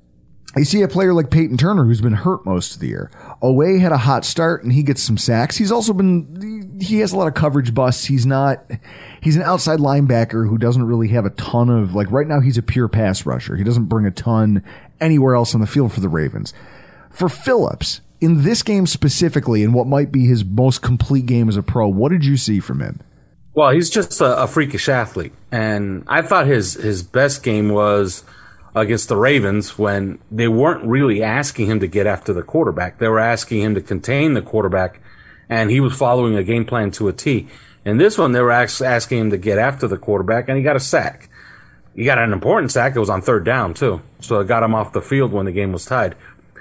You see a player like Peyton Turner, who's been hurt most of the year. Owe had a hot start, and he gets some sacks. He's also been, he has a lot of coverage busts. He's not, he's an outside linebacker who doesn't really have a ton of, like right now he's a pure pass rusher. He doesn't bring a ton anywhere else on the field for the Ravens. For Phillips, in this game specifically, in what might be his most complete game as a pro, what did you see from him? Well, he's just a, a freakish athlete. And I thought his, his best game was against the Ravens when they weren't really asking him to get after the quarterback. They were asking him to contain the quarterback, and he was following a game plan to a T. In this one, they were asking him to get after the quarterback, and he got a sack. He got an important sack. It was on third down, too. So it got him off the field when the game was tied.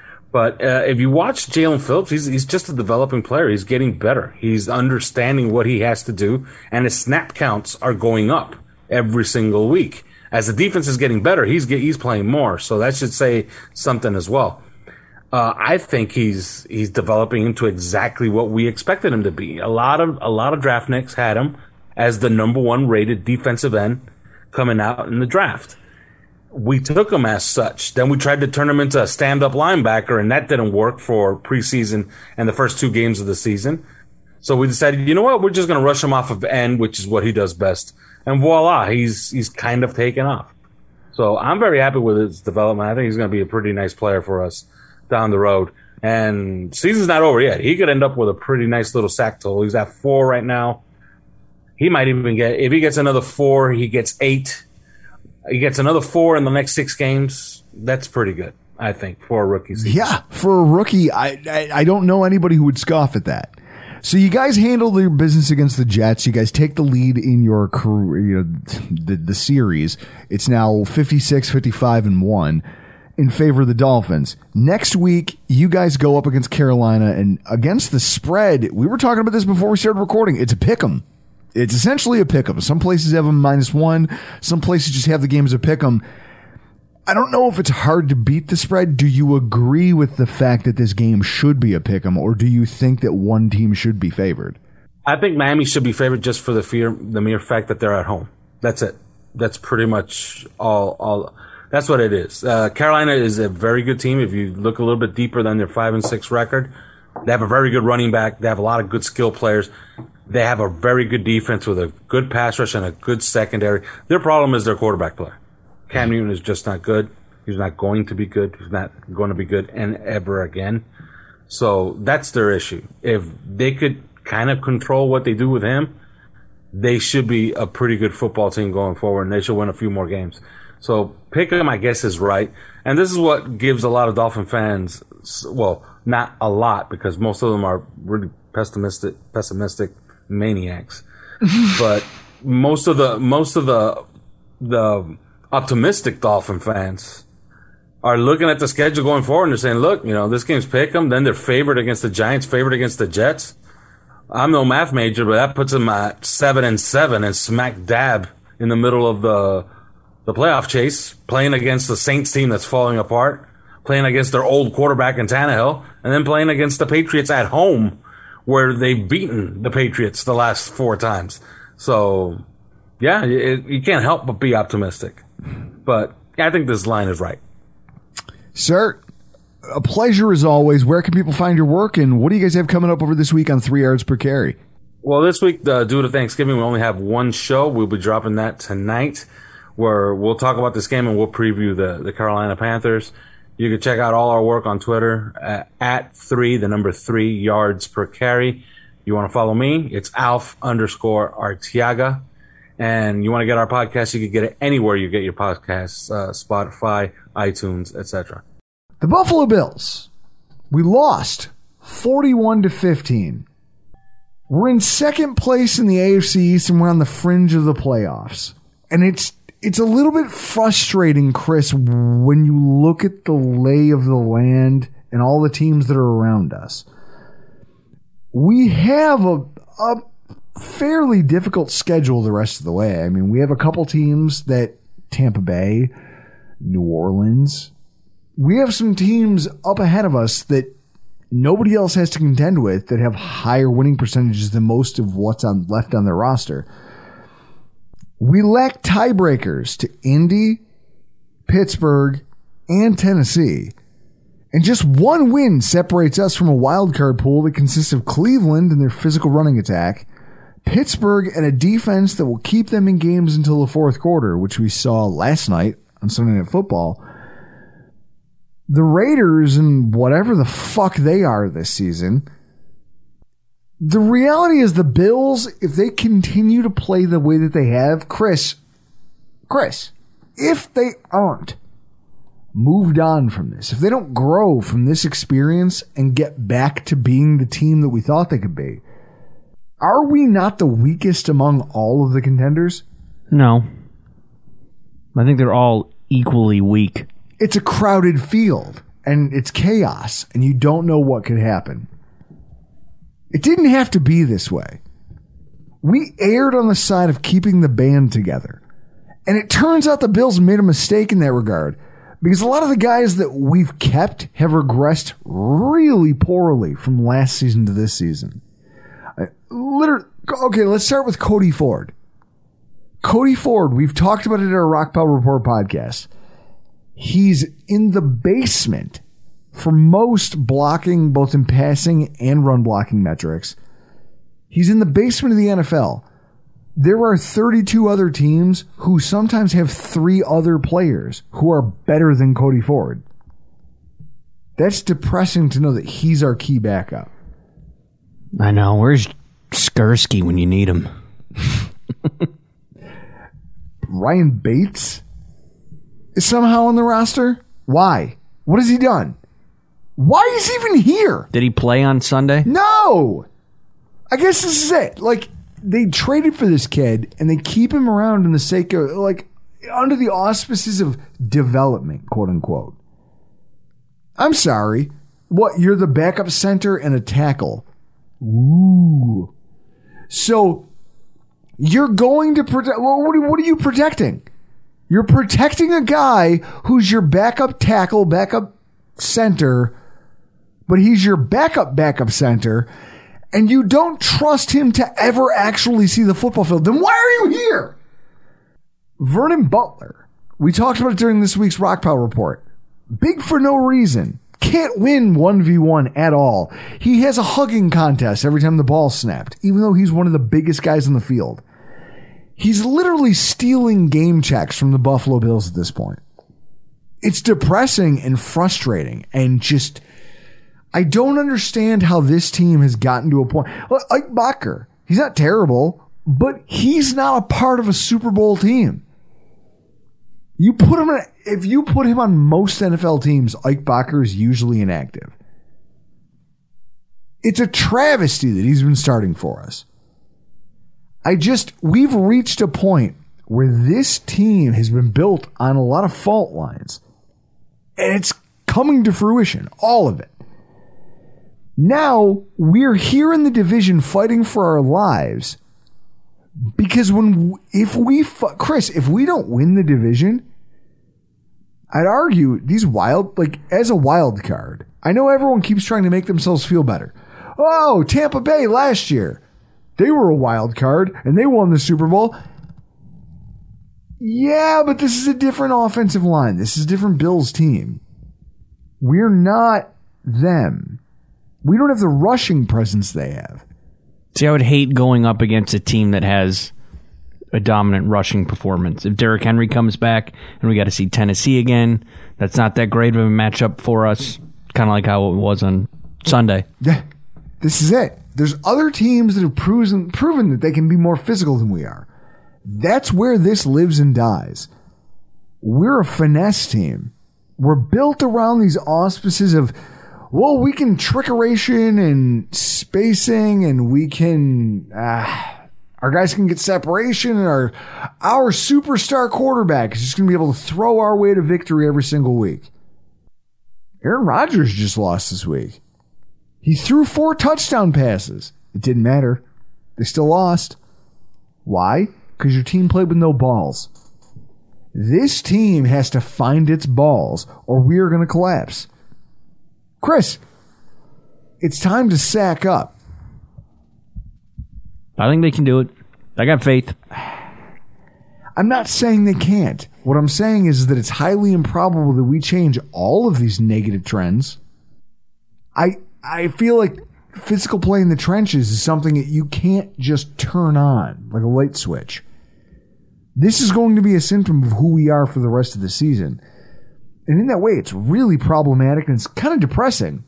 But uh, if you watch Jalen Phillips, he's, he's just a developing player. He's getting better. He's understanding what he has to do, and his snap counts are going up every single week. As the defense is getting better, he's get, he's playing more, so that should say something as well. Uh, I think he's he's developing into exactly what we expected him to be. A lot of a lot of draft nicks had him as the number one rated defensive end coming out in the draft. We took him as such. Then we tried to turn him into a stand-up linebacker, and that didn't work for preseason and the first two games of the season. So we decided, you know what, we're just going to rush him off of end, which is what he does best. And voila, he's he's kind of taken off. So I'm very happy with his development. I think he's going to be a pretty nice player for us down the road. And season's not over yet. He could end up with a pretty nice little sack total. He's at four right now. He might even get, if he gets another four, he gets eight. He gets another four in the next six games. That's pretty good, I think, for a rookie season. Yeah, for a rookie, I, I I don't know anybody who would scoff at that. So you guys handle your business against the Jets. You guys take the lead in your career, you know, the, the series. It's now fifty-six, fifty-five, and one in favor of the Dolphins. Next week, you guys go up against Carolina, and against the spread, we were talking about this before we started recording, it's a pick'em. It's essentially a pick'em. Some places have them minus one. Some places just have the game as a pick'em. I don't know if it's hard to beat the spread. Do you agree with the fact that this game should be a pick'em, or do you think that one team should be favored? I think Miami should be favored just for the fear, the mere fact that they're at home. That's it. That's pretty much all. All that's what it is. Uh, Carolina is a very good team. If you look a little bit deeper than their five and six record, they have a very good running back. They have a lot of good skill players. They have a very good defense with a good pass rush and a good secondary. Their problem is their quarterback play. Cam Newton is just not good. He's not going to be good. He's not going to be good and ever again. So that's their issue. If they could kind of control what they do with him, they should be a pretty good football team going forward, and they should win a few more games. So pick them, I guess, is right. And this is what gives a lot of Dolphin fans, well, not a lot, because most of them are really pessimistic, pessimistic maniacs. But most of the most of the the optimistic Dolphin fans are looking at the schedule going forward and they're saying, look, you know, this game's pick 'em. Then they're favored against the Giants, favored against the Jets. I'm no math major, but that puts them at seven and seven and smack dab in the middle of the the playoff chase, playing against the Saints team that's falling apart, playing against their old quarterback in Tannehill, and then playing against the Patriots at home, where they've beaten the Patriots the last four times. So, yeah, it, you can't help but be optimistic. But I think this line is right. Sir, a pleasure as always. Where can people find your work, and what do you guys have coming up over this week on Three Yards Per Carry? Well, this week, uh, due to Thanksgiving, we only have one show. We'll be dropping that tonight, where we'll talk about this game and we'll preview the, the Carolina Panthers. You can check out all our work on Twitter at, at three, the number three yards per carry. You want to follow me? It's Alf underscore Artiaga. And you want to get our podcast, you can get it anywhere you get your podcasts, uh, Spotify, iTunes, et cetera. The Buffalo Bills, we lost forty-one to fifteen. We're in second place in the A F C East, and we're on the fringe of the playoffs. And it's it's a little bit frustrating, Chris, when you look at the lay of the land and all the teams that are around us. We have a, a fairly difficult schedule the rest of the way. I mean, we have a couple teams that Tampa Bay, New Orleans. We have some teams up ahead of us that nobody else has to contend with that have higher winning percentages than most of what's on left on their roster. We lack tiebreakers to Indy, Pittsburgh, and Tennessee. And just one win separates us from a wild card pool that consists of Cleveland and their physical running attack, Pittsburgh and a defense that will keep them in games until the fourth quarter, which we saw last night on Sunday Night Football. The Raiders and whatever the fuck they are this season. The reality is the Bills, if they continue to play the way that they have, Chris, Chris, if they aren't moved on from this, if they don't grow from this experience and get back to being the team that we thought they could be, are we not the weakest among all of the contenders? No. I think they're all equally weak. It's a crowded field, and it's chaos, and you don't know what could happen. It didn't have to be this way. We erred on the side of keeping the band together. And it turns out the Bills made a mistake in that regard, because a lot of the guys that we've kept have regressed really poorly from last season to this season. Literally, okay, let's start with Cody Ford. Cody Ford, we've talked about it at our Rock Pile Report podcast. He's in the basement for most blocking, both in passing and run blocking metrics. He's in the basement of the N F L. There are thirty-two other teams who sometimes have three other players who are better than Cody Ford. That's depressing to know that he's our key backup. I know. Where's Skursky when you need him? Ryan Bates is somehow on the roster? Why? What has he done? Why is he even here? Did he play on Sunday? No! I guess this is it. Like, they traded for this kid, and they keep him around in the sake of, like, under the auspices of development, quote-unquote. I'm sorry. What, you're the backup center and a tackle? Ooh. So, you're going to protect... Well, what, are, what are you protecting? You're protecting a guy who's your backup tackle, backup center, but he's your backup backup center, and you don't trust him to ever actually see the football field. Then why are you here? Vernon Butler. We talked about it during this week's Rock Pile Report. Big for no reason. Can't win one v one at all. He has a hugging contest every time the ball's snapped, even though he's one of the biggest guys in the field. He's literally stealing game checks from the Buffalo Bills at this point. It's depressing and frustrating, and just, I don't understand how this team has gotten to a point. Well, Ike Bacher, he's not terrible, but he's not a part of a Super Bowl team. You put him in, if you put him on most N F L teams, Ike Bacher is usually inactive. It's a travesty that he's been starting for us. I just, we've reached a point where this team has been built on a lot of fault lines. And it's coming to fruition, all of it. Now, we're here in the division fighting for our lives. Because when, if we, Chris, if we don't win the division, I'd argue these wild, like, as a wild card, I know everyone keeps trying to make themselves feel better. Oh, Tampa Bay last year, they were a wild card and they won the Super Bowl. Yeah, but this is a different offensive line. This is a different Bills team. We're not them. We don't have the rushing presence they have. See, I would hate going up against a team that has a dominant rushing performance. If Derrick Henry comes back and we got to see Tennessee again, that's not that great of a matchup for us. Kind of like how it was on Sunday. Yeah, this is it. There's other teams that have proven, proven that they can be more physical than we are. That's where this lives and dies. We're a finesse team. We're built around these auspices of, well, we can trickeration and spacing, and we can, uh, our guys can get separation, and our, our superstar quarterback is just going to be able to throw our way to victory every single week. Aaron Rodgers just lost this week. He threw four touchdown passes. It didn't matter. They still lost. Why? Because your team played with no balls. This team has to find its balls, or we are going to collapse. Chris, it's time to sack up. I think they can do it. I got faith. I'm not saying they can't. What I'm saying is that it's highly improbable that we change all of these negative trends. I I feel like physical play in the trenches is something that you can't just turn on like a light switch. This is going to be a symptom of who we are for the rest of the season. And in that way, it's really problematic and it's kind of depressing.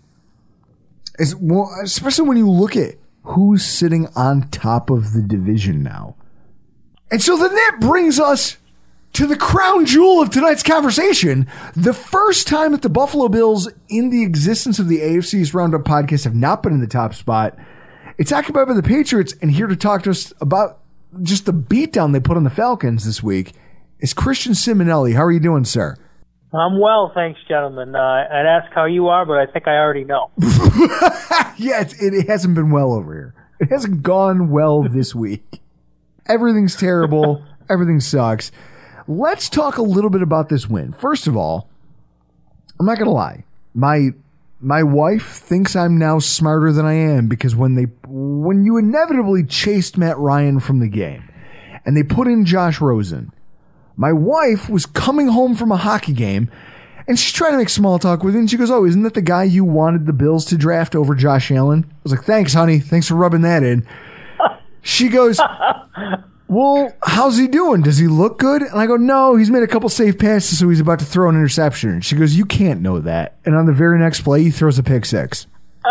It's, well, especially when you look at who's sitting on top of the division now. And so then that brings us to the crown jewel of tonight's conversation. The first time that the Buffalo Bills in the existence of the A F C's Roundup podcast have not been in the top spot. It's occupied by the Patriots, and here to talk to us about just the beatdown they put on the Falcons this week is Christian Simonelli. How are you doing, sir? I'm well, thanks, gentlemen. Uh, I'd ask how you are, but I think I already know. Yeah, it, it hasn't been well over here. It hasn't gone well this week. Everything's terrible. Everything sucks. Let's talk a little bit about this win. First of all, I'm not going to lie. My my wife thinks I'm now smarter than I am because when they when you inevitably chased Matt Ryan from the game and they put in Josh Rosen, my wife was coming home from a hockey game and she's trying to make small talk with him. And she goes, "Oh, isn't that the guy you wanted the Bills to draft over Josh Allen?" I was like, "Thanks, honey. Thanks for rubbing that in." She goes, "Well, how's he doing? Does he look good?" And I go, "No, he's made a couple safe passes, so he's about to throw an interception." And she goes, "You can't know that." And on the very next play, he throws a pick six.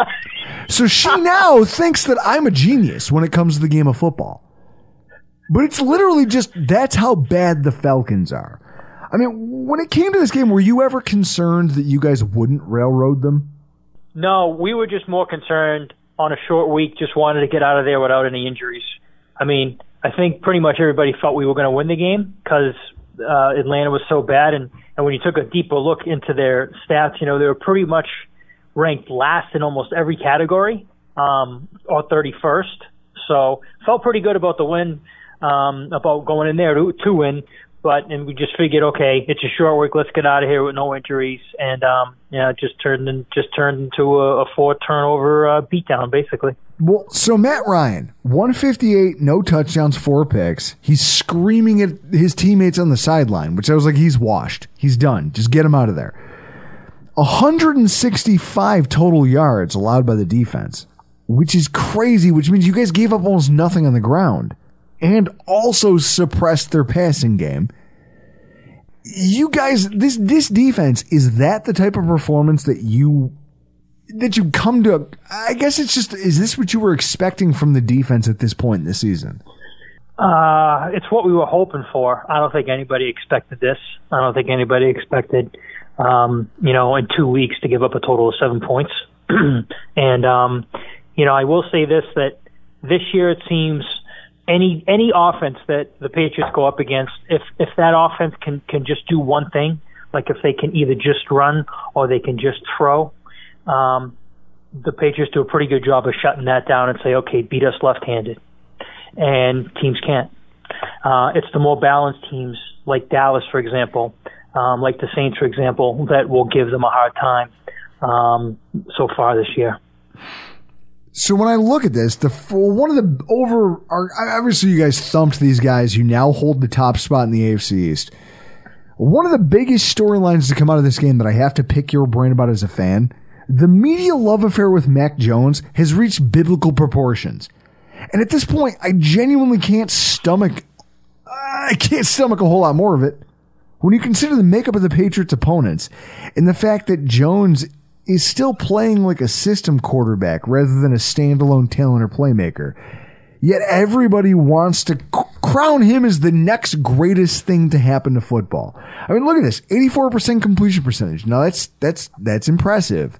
So she now thinks that I'm a genius when it comes to the game of football. But it's literally just, that's how bad the Falcons are. I mean, when it came to this game, were you ever concerned that you guys wouldn't railroad them? No, we were just more concerned on a short week, just wanted to get out of there without any injuries. I mean, I think pretty much everybody felt we were going to win the game because uh, Atlanta was so bad. And, and when you took a deeper look into their stats, you know, they were pretty much ranked last in almost every category, um, or thirty-first. So felt pretty good about the win, um, about going in there to, to win. But and we just figured, okay, it's a short week. Let's get out of here with no injuries. And um, yeah, it just turned in, just turned into a, a four turnover uh, beatdown, basically. Well, so Matt Ryan, one fifty-eight, no touchdowns, four picks. He's screaming at his teammates on the sideline, which I was like, he's washed. He's done. Just get him out of there. one hundred sixty-five total yards allowed by the defense, which is crazy, which means you guys gave up almost nothing on the ground and also suppressed their passing game. You guys, this this defense, is that the type of performance that you that you come to? I guess it's just, is this what you were expecting from the defense at this point in the season? Uh, it's what we were hoping for. I don't think anybody expected this. I don't think anybody expected, um, you know, in two weeks to give up a total of seven points. and, um, you know, I will say this, that this year it seems any any offense that the Patriots go up against, if if that offense can, can just do one thing, like if they can either just run or they can just throw, um, the Patriots do a pretty good job of shutting that down and say, okay, beat us left-handed. And teams can't. Uh, it's the more balanced teams, like Dallas, for example, um, like the Saints, for example, that will give them a hard time um, so far this year. So when I look at this, the one of the over, obviously you guys thumped these guys. You now hold the top spot in the A F C East. One of the biggest storylines to come out of this game that I have to pick your brain about as a fan, the media love affair with Mac Jones has reached biblical proportions. And at this point, I genuinely can't stomach, I can't stomach a whole lot more of it. When you consider the makeup of the Patriots' opponents and the fact that Jones is still playing like a system quarterback rather than a standalone talent or playmaker, yet everybody wants to crown him as the next greatest thing to happen to football. I mean, look at this, eighty-four percent completion percentage. Now that's that's that's impressive.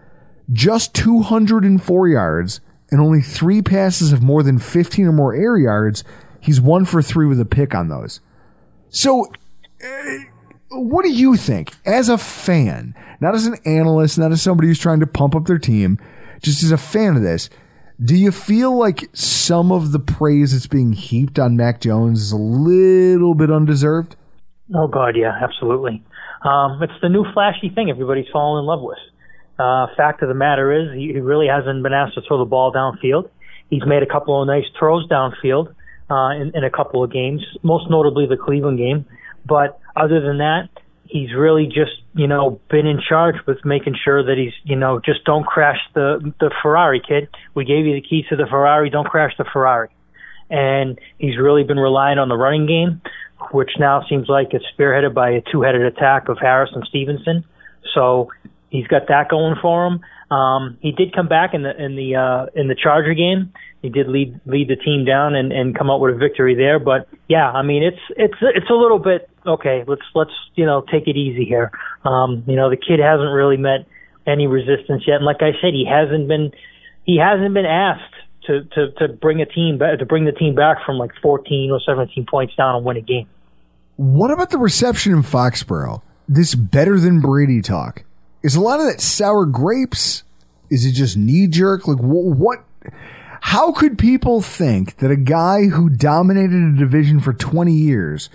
Just two hundred four yards and only three passes of more than fifteen or more air yards. He's one for three with a pick on those. So, uh, what do you think as a fan, not as an analyst, not as somebody who's trying to pump up their team, just as a fan of this? Do you feel like some of the praise that's being heaped on Mac Jones is a little bit undeserved? Oh, God, yeah, absolutely. Um, it's the new flashy thing everybody's falling in love with. Uh, fact of the matter is he really hasn't been asked to throw the ball downfield. He's made a couple of nice throws downfield uh, in, in a couple of games, most notably the Cleveland game. But other than that, he's really just, you know, been in charge with making sure that he's, you know, just don't crash the the Ferrari, kid. We gave you the keys to the Ferrari. Don't crash the Ferrari. And he's really been relying on the running game, which now seems like it's spearheaded by a two-headed attack of Harris and Stevenson. So he's got that going for him. Um, he did come back in the in the uh, in the Charger game. He did lead lead the team down and, and come out with a victory there. But yeah, I mean it's it's it's a little bit okay. Let's let's you know take it easy here. Um, you know the kid hasn't really met any resistance yet, and like I said, he hasn't been he hasn't been asked to to to bring a team back to bring the team back from like fourteen or seventeen points down and win a game. What about the reception in Foxborough? This better than Brady talk. Is a lot of that sour grapes? Is it just knee jerk? Like wh- what? How could people think that a guy who dominated a division for twenty years,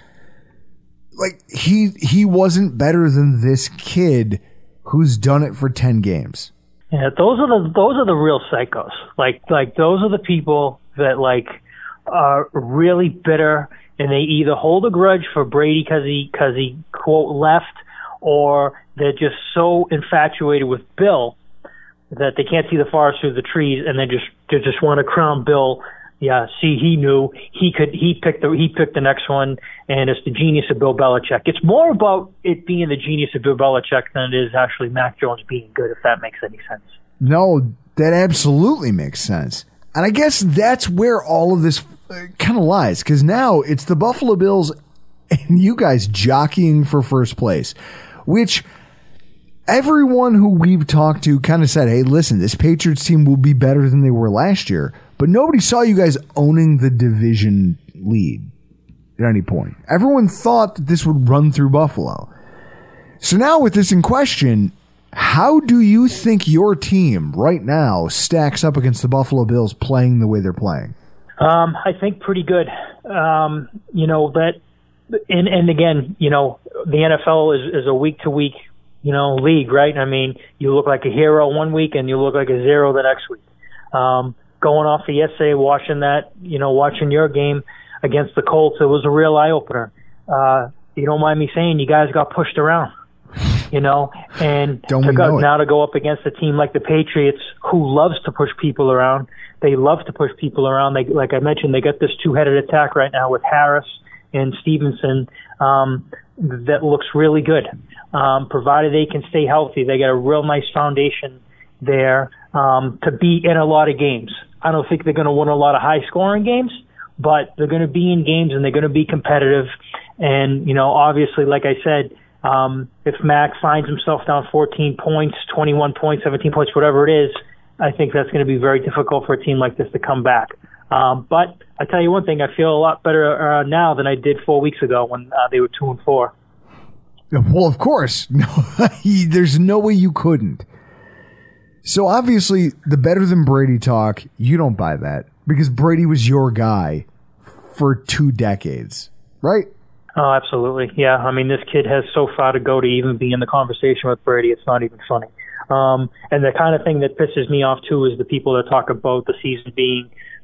like he he wasn't better than this kid who's done it for ten games? Yeah, those are the those are the real psychos. Like like those are the people that like are really bitter, and they either hold a grudge for Brady because he because he quote left, or they're just so infatuated with Bill that they can't see the forest through the trees, and they just they just want to crown Bill. Yeah, see, he knew he could. He picked the he picked the next one, and it's the genius of Bill Belichick. It's more about it being the genius of Bill Belichick than it is actually Mac Jones being good, if that makes any sense. No, that absolutely makes sense, and I guess that's where all of this kind of lies, because now it's the Buffalo Bills and you guys jockeying for first place, which everyone who we've talked to kind of said, hey, listen, this Patriots team will be better than they were last year. But nobody saw you guys owning the division lead at any point. Everyone thought that this would run through Buffalo. So now with this in question, how do you think your team right now stacks up against the Buffalo Bills playing the way they're playing? Um, I think pretty good. Um, you know, that, and, and again, you know, the N F L is, is a week-to-week you know, league, right? I mean, you look like a hero one week and you look like a zero the next week. Um, going off of yesterday, watching that, you know, watching your game against the Colts, it was a real eye-opener. Uh, you don't mind me saying, you guys got pushed around, you know, and don't to we go, know it? now to go up against a team like the Patriots, who loves to push people around. They love to push people around. They, like I mentioned, they got this two-headed attack right now with Harris and Stevenson um, that looks really good. Um, provided they can stay healthy, they got a real nice foundation there um, to be in a lot of games. I don't think they're going to win a lot of high-scoring games, but they're going to be in games and they're going to be competitive. And, you know, obviously, like I said, um, if Mac finds himself down fourteen points, twenty-one points, seventeen points, whatever it is, I think that's going to be very difficult for a team like this to come back. Um, but I tell you one thing, I feel a lot better uh, now than I did four weeks ago when uh, they were two and four. Well, of course. No, there's no way you couldn't. So obviously, the better than Brady talk, you don't buy that because Brady was your guy for two decades, right? Oh, absolutely. Yeah. I mean, this kid has so far to go to even be in the conversation with Brady. It's not even funny. Um, and the kind of thing that pisses me off, too, is the people that talk about the season being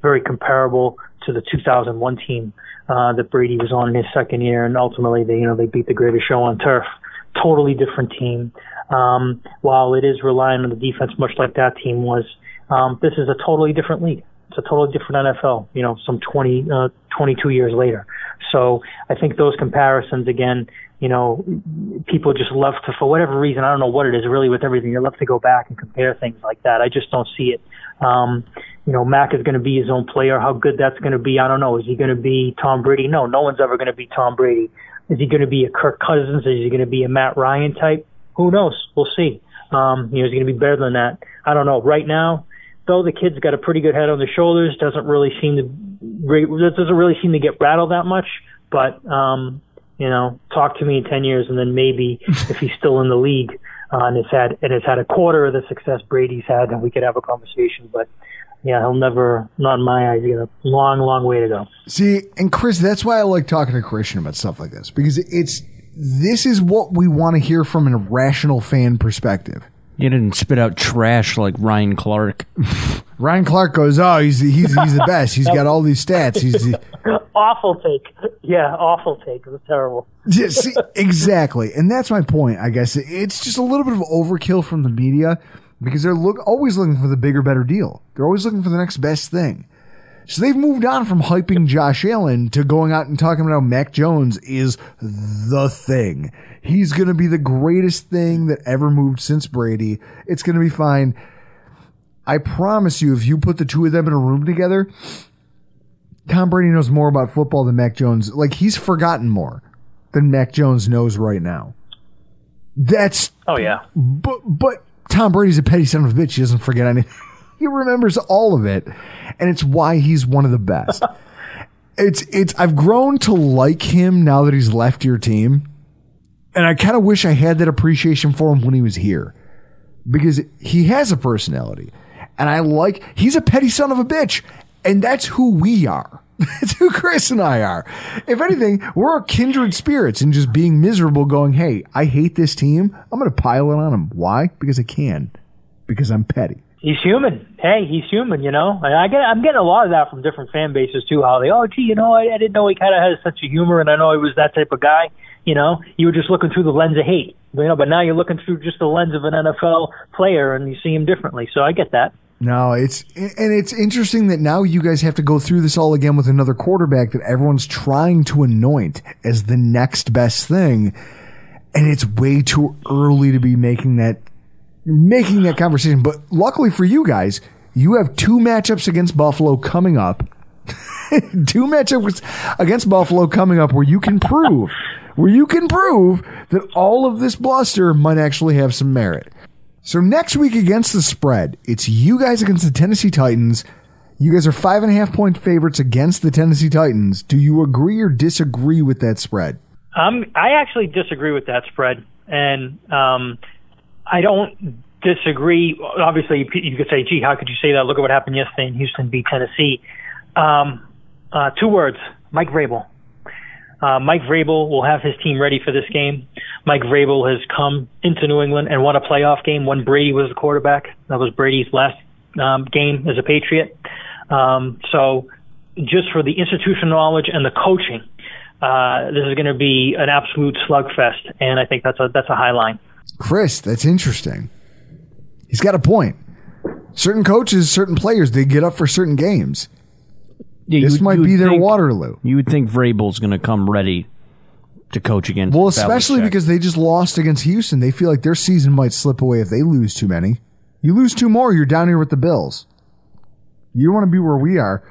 very comparable to the two thousand one team uh, that Brady was on in his second year, and ultimately they, you know, they beat the greatest show on turf. Totally different team. Um, while it is relying on the defense, much like that team was, um, this is a totally different league. It's a totally different N F L, you know, some twenty, uh, twenty-two years later. So I think those comparisons, again, you know, people just love to, for whatever reason, I don't know what it is really with everything, they love to go back and compare things like that. I just don't see it. Um, you know, Mac is going to be his own player. How good that's going to be, I don't know. Is he going to be Tom Brady? No, no one's ever going to be Tom Brady. Is he going to be a Kirk Cousins? Is he going to be a Matt Ryan type? Who knows? We'll see. Um, you know, is he going to be better than that? I don't know. Right now, though, the kid's got a pretty good head on the shoulders. Doesn't really seem to doesn't really seem to get rattled that much. But um, you know, talk to me in ten years, and then maybe if he's still in the league uh, and has had and has had a quarter of the success Brady's had, then we could have a conversation. But yeah, he'll never, not in my eyes, he's got a long, long way to go. See, and Chris, that's why I like talking to Christian about stuff like this, because it's this is what we want to hear from an irrational fan perspective. You didn't spit out trash like Ryan Clark. Ryan Clark goes, oh, he's he's he's the best. He's got all these stats. He's the... awful take. Yeah, awful take. It was terrible. Yeah, see, exactly, and that's my point. I guess it's just a little bit of overkill from the media because they're look always looking for the bigger, better deal. They're always looking for the next best thing. So they've moved on from hyping Josh Allen to going out and talking about how Mac Jones is the thing. He's going to be the greatest thing that ever moved since Brady. It's going to be fine. I promise you, if you put the two of them in a room together, Tom Brady knows more about football than Mac Jones. Like, he's forgotten more than Mac Jones knows right now. That's... Oh, yeah. But, but Tom Brady's a petty son of a bitch. He doesn't forget anything. He remembers all of it, and it's why he's one of the best. it's it's. I've grown to like him now that he's left your team, and I kind of wish I had that appreciation for him when he was here, because he has a personality, and I like. He's a petty son of a bitch, and that's who we are. That's who Chris and I are. If anything, we're kindred spirits in just being miserable, going, "Hey, I hate this team. I'm going to pile it on him. Why? Because I can. Because I'm petty." He's human. Hey, he's human, you know. And I get, I'm getting a lot of that from different fan bases, too, how they, oh, gee, you know, I, I didn't know he kind of had such a humor, and I know he was that type of guy. You know, you were just looking through the lens of hate. You know, but now you're looking through just the lens of an N F L player, and you see him differently. So I get that. No, it's and it's interesting that now you guys have to go through this all again with another quarterback that everyone's trying to anoint as the next best thing, and it's way too early to be making that making that conversation. But luckily for you guys, you have two matchups against Buffalo coming up. two matchups against Buffalo coming up where you can prove where you can prove that all of this bluster might actually have some merit. So next week against the spread, it's you guys against the Tennessee Titans. You guys are five and a half point favorites against the Tennessee Titans. Do you agree or disagree with that spread? Um, I actually disagree with that spread, and um, I don't disagree. Obviously, you could say, gee, how could you say that? Look at what happened yesterday in Houston beat Tennessee. Um, uh, two words, Mike Vrabel. Uh, Mike Vrabel will have his team ready for this game. Mike Vrabel has come into New England and won a playoff game when Brady was the quarterback. That was Brady's last um, game as a Patriot. Um, so just for the institutional knowledge and the coaching, uh, this is going to be an absolute slugfest, and I think that's a that's a high line. Chris, that's interesting. He's got a point. Certain coaches, certain players, they get up for certain games. Yeah, this would, might be their think, Waterloo. You would think Vrabel's going to come ready to coach against Well, especially Belichick. because they just lost against Houston. They feel like their season might slip away if they lose too many. You lose two more, you're down here with the Bills. You want to be where we are.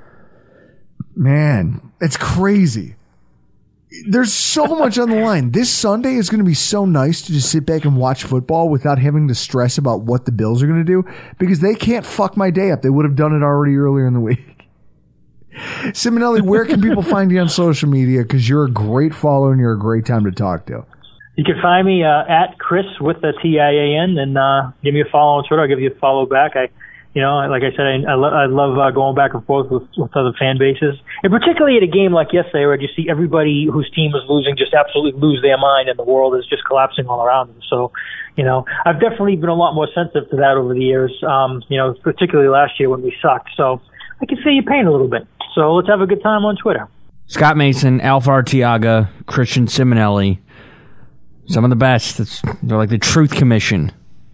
Man, it's crazy. There's so much on the line. This Sunday is going to be so nice to just sit back and watch football without having to stress about what the Bills are going to do, because they can't fuck my day up. They would have done it already earlier in the week. Simonelli, where can people find you on social media? Because you're a great follower and you're a great time to talk to. You can find me uh, at Chris with the T I A N, and uh, give me a follow on Twitter. I'll give you a follow back. I, you know, like I said, I, I, lo- I love uh, going back and forth with, with other fan bases, and particularly at a game like yesterday where you see everybody whose team is losing just absolutely lose their mind, and the world is just collapsing all around them. So, you know, I've definitely been a lot more sensitive to that over the years. Um, you know, particularly last year when we sucked. So. I can feel your pain a little bit. So let's have a good time on Twitter. Scott Mason, Alpha Artiaga, Christian Simonelli, some of the best. It's, they're like the Truth Commission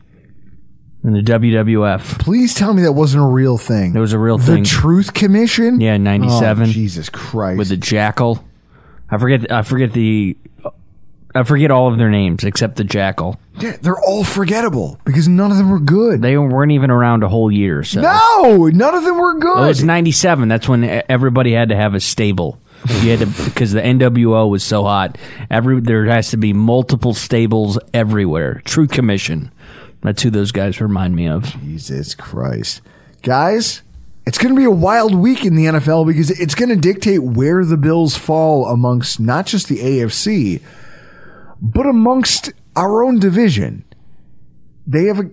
in the W W F. Please tell me that wasn't a real thing. It was a real the thing. The Truth Commission? Yeah, ninety-seven. Oh, Jesus Christ. With the Jackal. I forget I forget the I forget all of their names except the Jackal. Yeah, they're all forgettable because none of them were good. They weren't even around a whole year. So. No, none of them were good. Well, it was ninety-seven. That's when everybody had to have a stable. You had to, because the N W O was so hot. Every there has to be multiple stables everywhere. Truth Commission. That's who those guys remind me of. Jesus Christ. Guys, it's going to be a wild week in the N F L because it's going to dictate where the Bills fall amongst not just the A F C, but amongst our own division. They have a...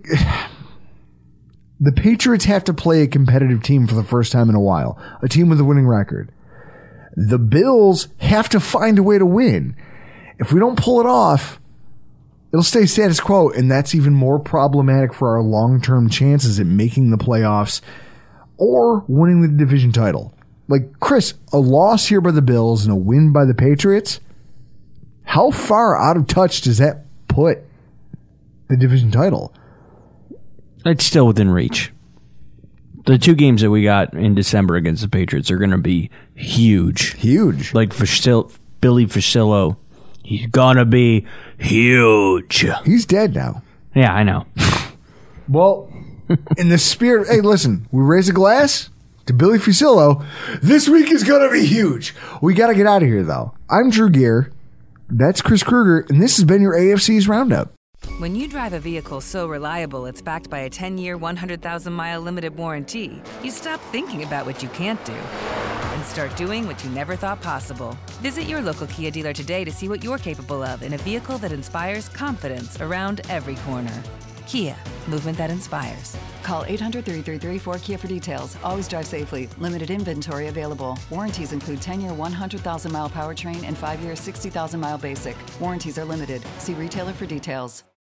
The Patriots have to play a competitive team for the first time in a while. A team with a winning record. The Bills have to find a way to win. If we don't pull it off, it'll stay status quo, and that's even more problematic for our long-term chances at making the playoffs or winning the division title. Like, Chris, a loss here by the Bills and a win by the Patriots, how far out of touch does that put the division title? It's still within reach. The two games that we got in December against the Patriots are going to be huge. Huge. Like Fusil- Billy Fusillo. He's going to be huge. He's dead now. Yeah, I know. Well, in the spirit, hey, listen, we raise a glass to Billy Fusillo. This week is going to be huge. We got to get out of here, though. I'm Drew Gear. That's Chris Krueger, and this has been your A F C's Roundup. When you drive a vehicle so reliable it's backed by a ten-year, one hundred thousand mile limited warranty, you stop thinking about what you can't do and start doing what you never thought possible. Visit your local Kia dealer today to see what you're capable of in a vehicle that inspires confidence around every corner. Kia, movement that inspires. Call eight hundred, three three three, four K I A for details. Always drive safely. Limited inventory available. Warranties include ten-year, one hundred thousand mile powertrain and five-year, sixty thousand mile basic. Warranties are limited. See retailer for details.